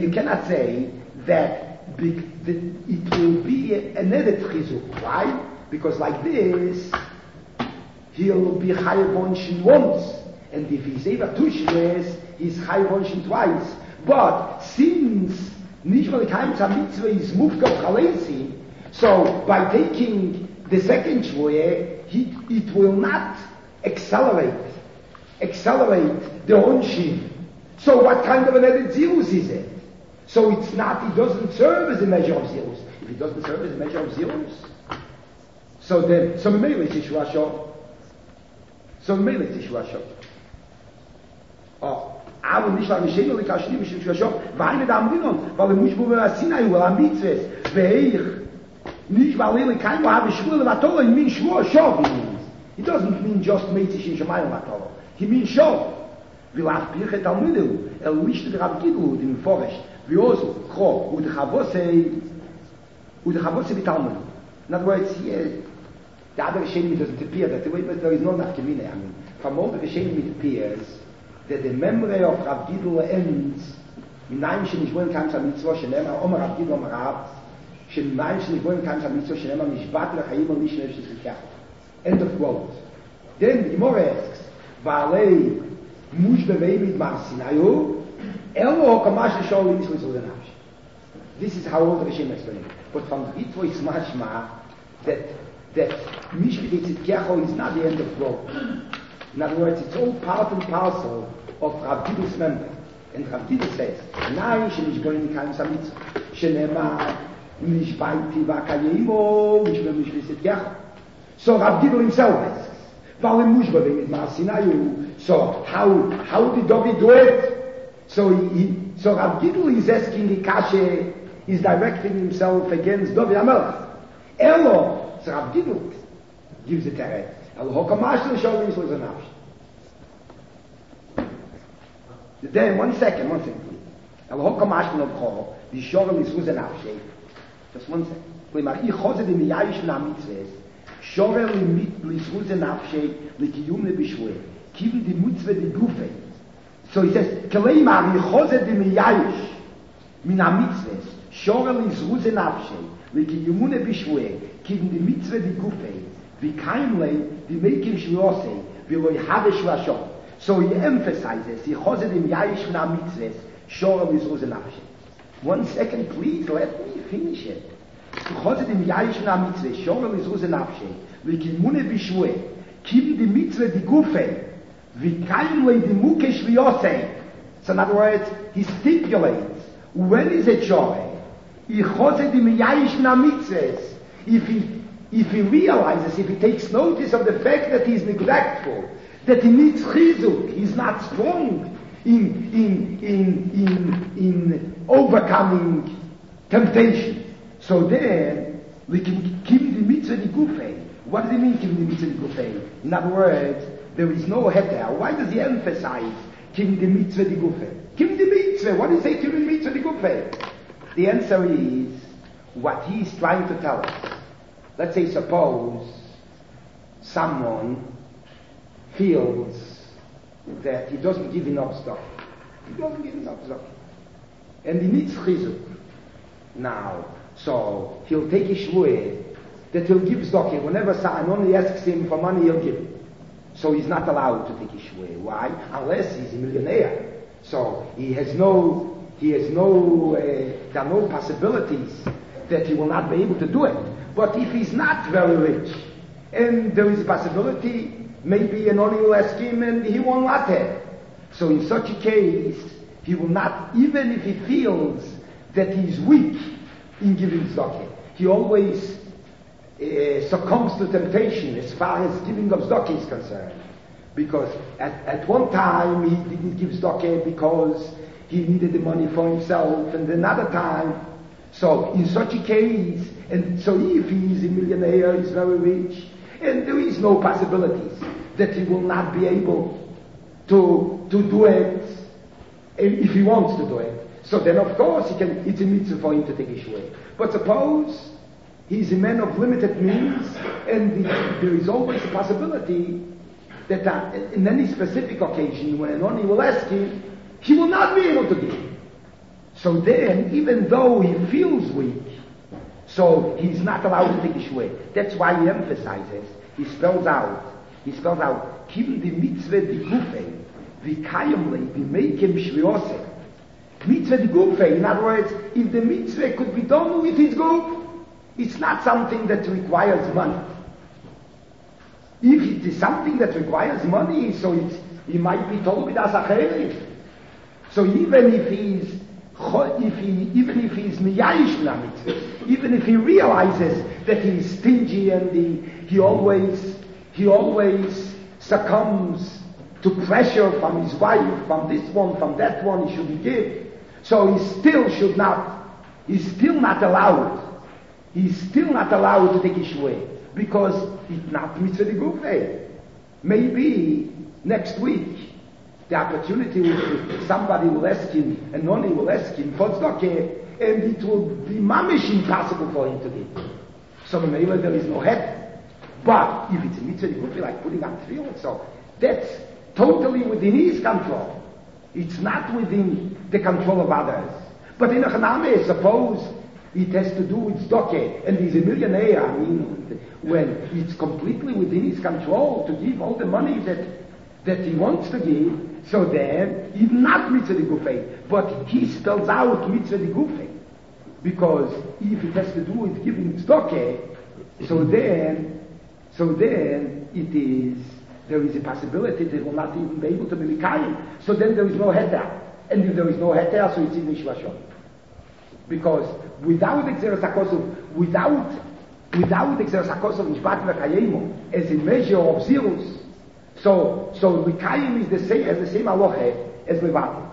that it will be an edit chizuk. Why? Because like this, he'll be chayav onshin once, and if he's ever two shvuahs, he's chayav onshin twice. But since nishmal kaim mitzvah is mufka chalesi, so by taking the second shvuah, it will not accelerate the onshin. So what kind of an edit zilus is it? So it doesn't serve as a measure of zilus. If it doesn't serve as a measure of zilus, so maybe it's Yeshua Shov. Aber nicht weil ich schön kann schlimm ist Yeshua Shov, weil da am Dinon, weil muss wo wir Sinai oder am Mitzvah, weil nicht weil ich kein habe Schule war toll in min Yeshua Shov. It doesn't mean just Mitzvah in Shemayim Matolo. He means Shov. Wir haben Pirche Talmudu, nicht der Rav Gidl in Forest. Wir also Kro und Chavose mit Talmud. In other words, here the other Rishonim doesn't appear that way, but there is no nafkamina. From all the Rishonim it appears that the memory of Rav Gidl ends Minayin shenishboim kam sa mitzvah shenema Omer Rav Gidl Omer Rav Minayin shenishboim kam sa mitzvah shenema Nishbat lechayim al mishnev shesukach. End of quote. Then the Gemara asks, Va'alei mush bevei mit Mar Sinayu Elo hokamash l'shol l'mislu zol nafsh. This is how all the Rishonim explain. But from the Ritvo is mashma that Mishpit Tzidkiyacho is not the end of growth. In other words, it's all part and parcel of Rav Gidl's memory. And Rav Gidl says, Nai shenishboim mikayim sa mitzvah shenema nishbaiti v'akayimo Mishpit Tzidkiyacho. So Rav Gidl himself asks, V'alem mushbavim mit Mar Sinayu. So how did David do it? So Rav Gidl is asking the kashe, is directing himself against David HaMelech. Elo, so Rav Gidl gives it a then one second. Just 1 second. כלומר, ich hose dem Jayish na mitzvahs, shorel li sruze nafshe, li kiyum le bishwe, kiven di mitzvah di gufe. So he says, כלומר, ich hose dem Jayish na mitzvahs, shorel li sruze nafshe, li kiyum le bishwe, kiven di mitzvah di gufe, vi kaimle di mekim shvose, vi lo yhave shvashot. So he emphasizes, ich hose dem Jayish na mitzvahs, shorel li sruze nafshe. 1 second, please, let me finish it. Chosed im Yaishn HaMitzvah, Shomel Yisruse Nafshe, V'kimune B'Shvue, Kim di Mitzvah di Gufei, V'kayim Lei di Muke Shviyosei. So in other words, he stipulates, when is a joy? Chosed im Yaishn HaMitzvah, if he realizes, if he takes notice of the fact that he's neglectful, that he needs chizuk, he's not strong in overcoming temptation. So then, we can give the mitzvah di gufei. What does he mean, give the mitzvah di gufei? In other words, there is no heter. Why does he emphasize give the mitzvah di gufei? Give the mitzvah. What does he say, give the mitzvah di gufei? The answer is what he's trying to tell us. Let's say, suppose someone feels that he doesn't give enough stuff. He doesn't give enough stuff. And he needs chizuk. Now, so he'll take a shvuah that he'll give tzedakah. Whenever someone only asks him for money, he'll give. So he's not allowed to take a shvuah. Why? Unless he's a millionaire. So there are no possibilities that he will not be able to do it. But if he's not very rich, and there is a possibility, maybe an only will ask him and he won't let it. So in such a case, he will not, even if he feels that he's weak in giving tzedakah, he always succumbs to temptation as far as giving of tzedakah is concerned. Because at one time he didn't give tzedakah because he needed the money for himself, and another time. So in such a case, and so if he is a millionaire, he's very rich, and there is no possibilities that he will not be able to do it if he wants to do it. So then of course it's a mitzvah for him to take a shvuah. But suppose he's a man of limited means, and there is always a possibility that in any specific occasion when an oni will ask him, he will not be able to give. So then, even though he feels weak, so he's not allowed to take a shvuah. That's why he emphasizes, he spells out, Kim di mitzvah di gufei, v'kayim lei b'meikim shviyosei. Mitzvah di gufei, in other words, if the mitzvah could be done with his guf, it's not something that requires money. If it is something that requires money, so he might be told with asacheri. So even if he's miyayish na mitzvah, even if he realizes that he's stingy and he always succumbs to pressure from his wife, from this one, from that one, he shouldn't give. So he's still not allowed to take his shvuah, because it's not mitzvah di gufei. Maybe next week the opportunity will be, somebody will ask him, and noni will ask him for tzedakah, and it will be mamish impossible for him to give. So maybe there is no head. But if it's a mitzvah di gufei, like putting on tefillin, so that's totally within his control. It's not within the control of others. But in a chaname, suppose it has to do with tzedakah, and he's a millionaire. I mean, when it's completely within his control to give all the money that he wants to give, so then he's not mitzvah di gufei, but he spells out mitzvah di gufei, because if it has to do with giving tzedakah, so then there is a possibility that he will not even be able to be mikayim. So then there is no heter, and if there is no heter, so it's in nishvashon. Because without Exeres HaKosov, without Exeres HaKosov Nishbat V'Kayemu as a measure of zirus, so Mikayim is the same aloche as Levatim.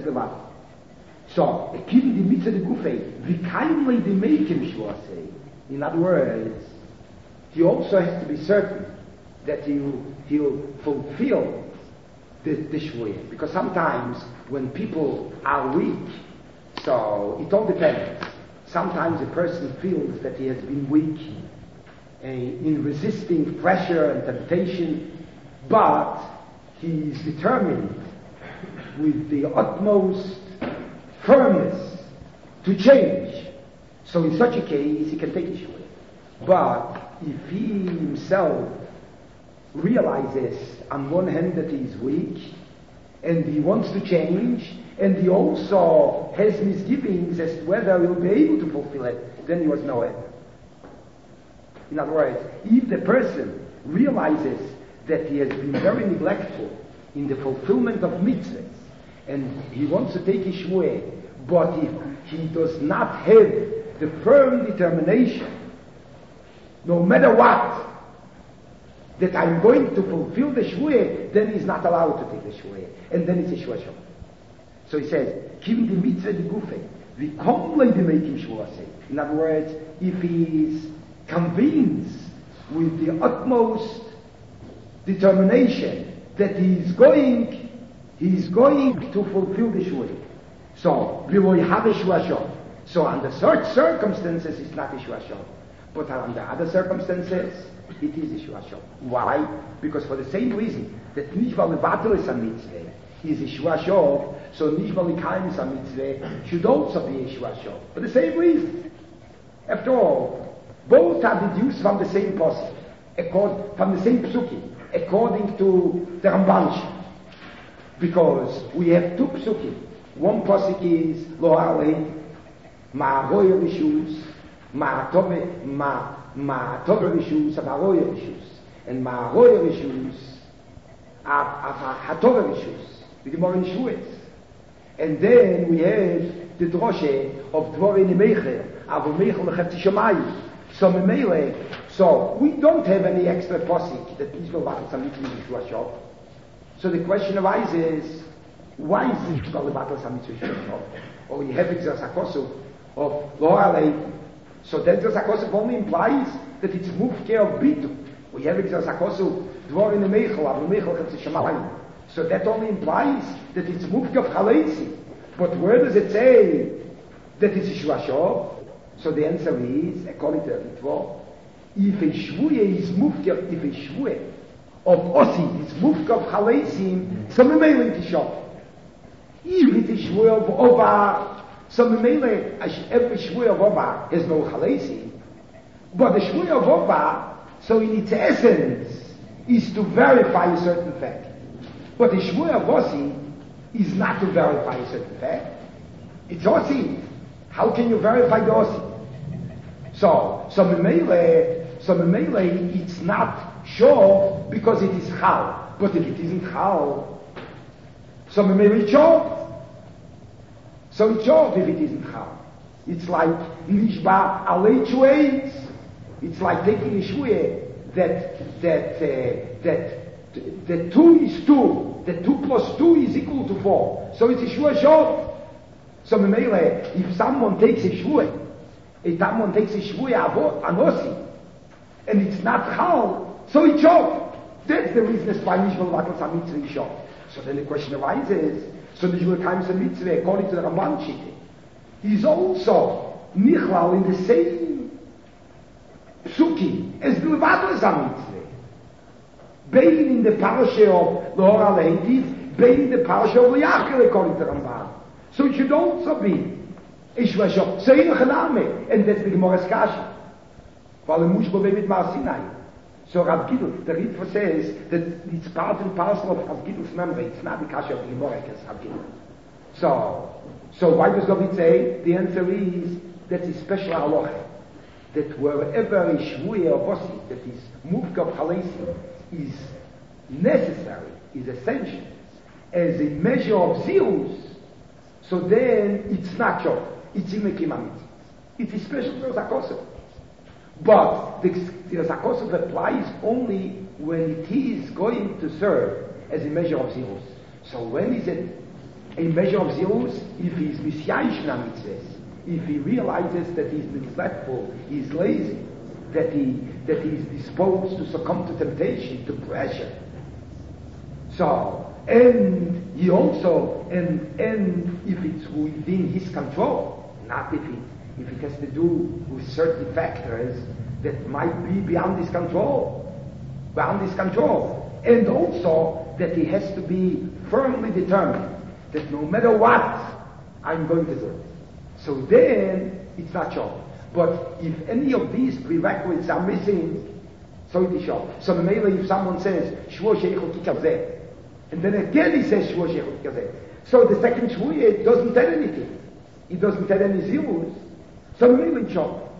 So, Ekim di mitzvah di gufei, V'Kayim lei di meikim shvuasei. In other words, he also has to be certain that he'll fulfill the shvuah. Because sometimes when people are weak, so it all depends. Sometimes a person feels that he has been weak in resisting pressure and temptation, but he is determined with the utmost firmness to change. So in such a case, he can take his shvuah. But if he himself realizes on one hand that he is weak, and he wants to change, and he also has misgivings as to whether he'll be able to fulfill it, then he was no heter. In other words, if the person realizes that he has been very neglectful in the fulfillment of mitzvahs, and he wants to take a shvuah, but if he does not have the firm determination, no matter what, that I'm going to fulfill the shvuah, then he's not allowed to take the shvuah, and then it's a shvuah shom. So he says, "Kim the mitzvah the gufe, we come like the making shvuah say." In other words, if he is convinced with the utmost determination that he's going to fulfill the shvuah. So we will have a shvuah shom. So under such circumstances, it's not a shvuah shom, but under other circumstances, it is a shvuah shom. Why? Because for the same reason that nishval levatel is a mitzvah is a shvuah shom, so nishval lekayim is a mitzvah should also be a shvuah shom. For the same reason. After all, both are deduced from the same posuk, from the same psukim, according to the Ramban. Because we have two psukim. One posuk is lo alei ma roya rishus, ma tove rishus, ma roya rishus, and ma roya rishus, a tove rishus. The Gemara in Shavuos. And then we have the droshe of dvorin mecher, avu mechel lechet shamayim. So we don't have any extra posik that is no battle samitzvah in Shua Shov. So the question arises, why is this no battle samitzvah in Shua Shov? Or we have exas hakosu of lo alei. So that exas hakosu only implies that it's mufke of bitu. We have exas hakosu dvor in the meichel, avu meichel chetz shamayim. So that only implies that it's mufke of chaleitzi. But where does it say that it's a Shua Shov? So the answer is, according to the Ritva, if a shvuah is mufker, if a shvuah of osi is mufker of chaleisim, so memele it is shov. If it is shvuah of ova, so memele, every shvuah of ova has no chaleisim. But the shvuah of ova, so in its essence, is to verify a certain fact. But the shvuah of osi is not to verify a certain fact. It's osi. How can you verify the osi? So memele, it's not sure because it is chal. But if it isn't chal, so memele it's sure. So it's sure if it isn't chal. It's like nishba alei chueitz. It's like taking a shvuah that 2 is 2, that 2 plus 2 is equal to 4. So it's a shvuah sure. So memele, if someone takes a shvuah, anosi, and it's not chal, so it's shov. That's the reason why nishval vatal samitzvah is shov. So then the question arises, so nishval lekayim samitzvah, according to the Ramban Shita, is also nichlal in the same psuki as the levatel samitzvah. Bein in the parasha of Lehor Aleitiv, bein in the parasha of Liachel, according to the Ramban. So it should also be Ishva Shov. So in Chaname, and that's the Gemara's Kasha. While the Mushba with Mar Sinai. So Rav Gidl, the Ritva says that it's part and parcel of Rav Gidl's memory. It's not the Kasha of the Gemara, it's Rav Gidl. So why does David say? The answer is that's a special halacha. That wherever a shvuah or posi that is mufka of chaleisi is necessary, is essential, as a measure of zilus, so then it's not shov. It's imekimamit. It is special to Zakosov. But the Zakosov applies only when it is going to serve as a measure of zilus. So when is it a measure of zilus? If he is misyayish na mitzvahs, if he realizes that he is neglectful, he is lazy, that he is disposed to succumb to temptation, to pressure. So, and he also, and if it's within his control, not if it has to do with certain factors that might be beyond his control, and also that he has to be firmly determined that no matter what, I'm going to do it. So then, it's not sure. But if any of these prerequisites are missing, so it is sure. So maybe if someone says, Shvuah Sheichot Kikazeh, and then again he says, Shvuah Sheichot Kikazeh, so the second Shvuah doesn't tell anything. It doesn't tell any zilus. So maybe it's sure.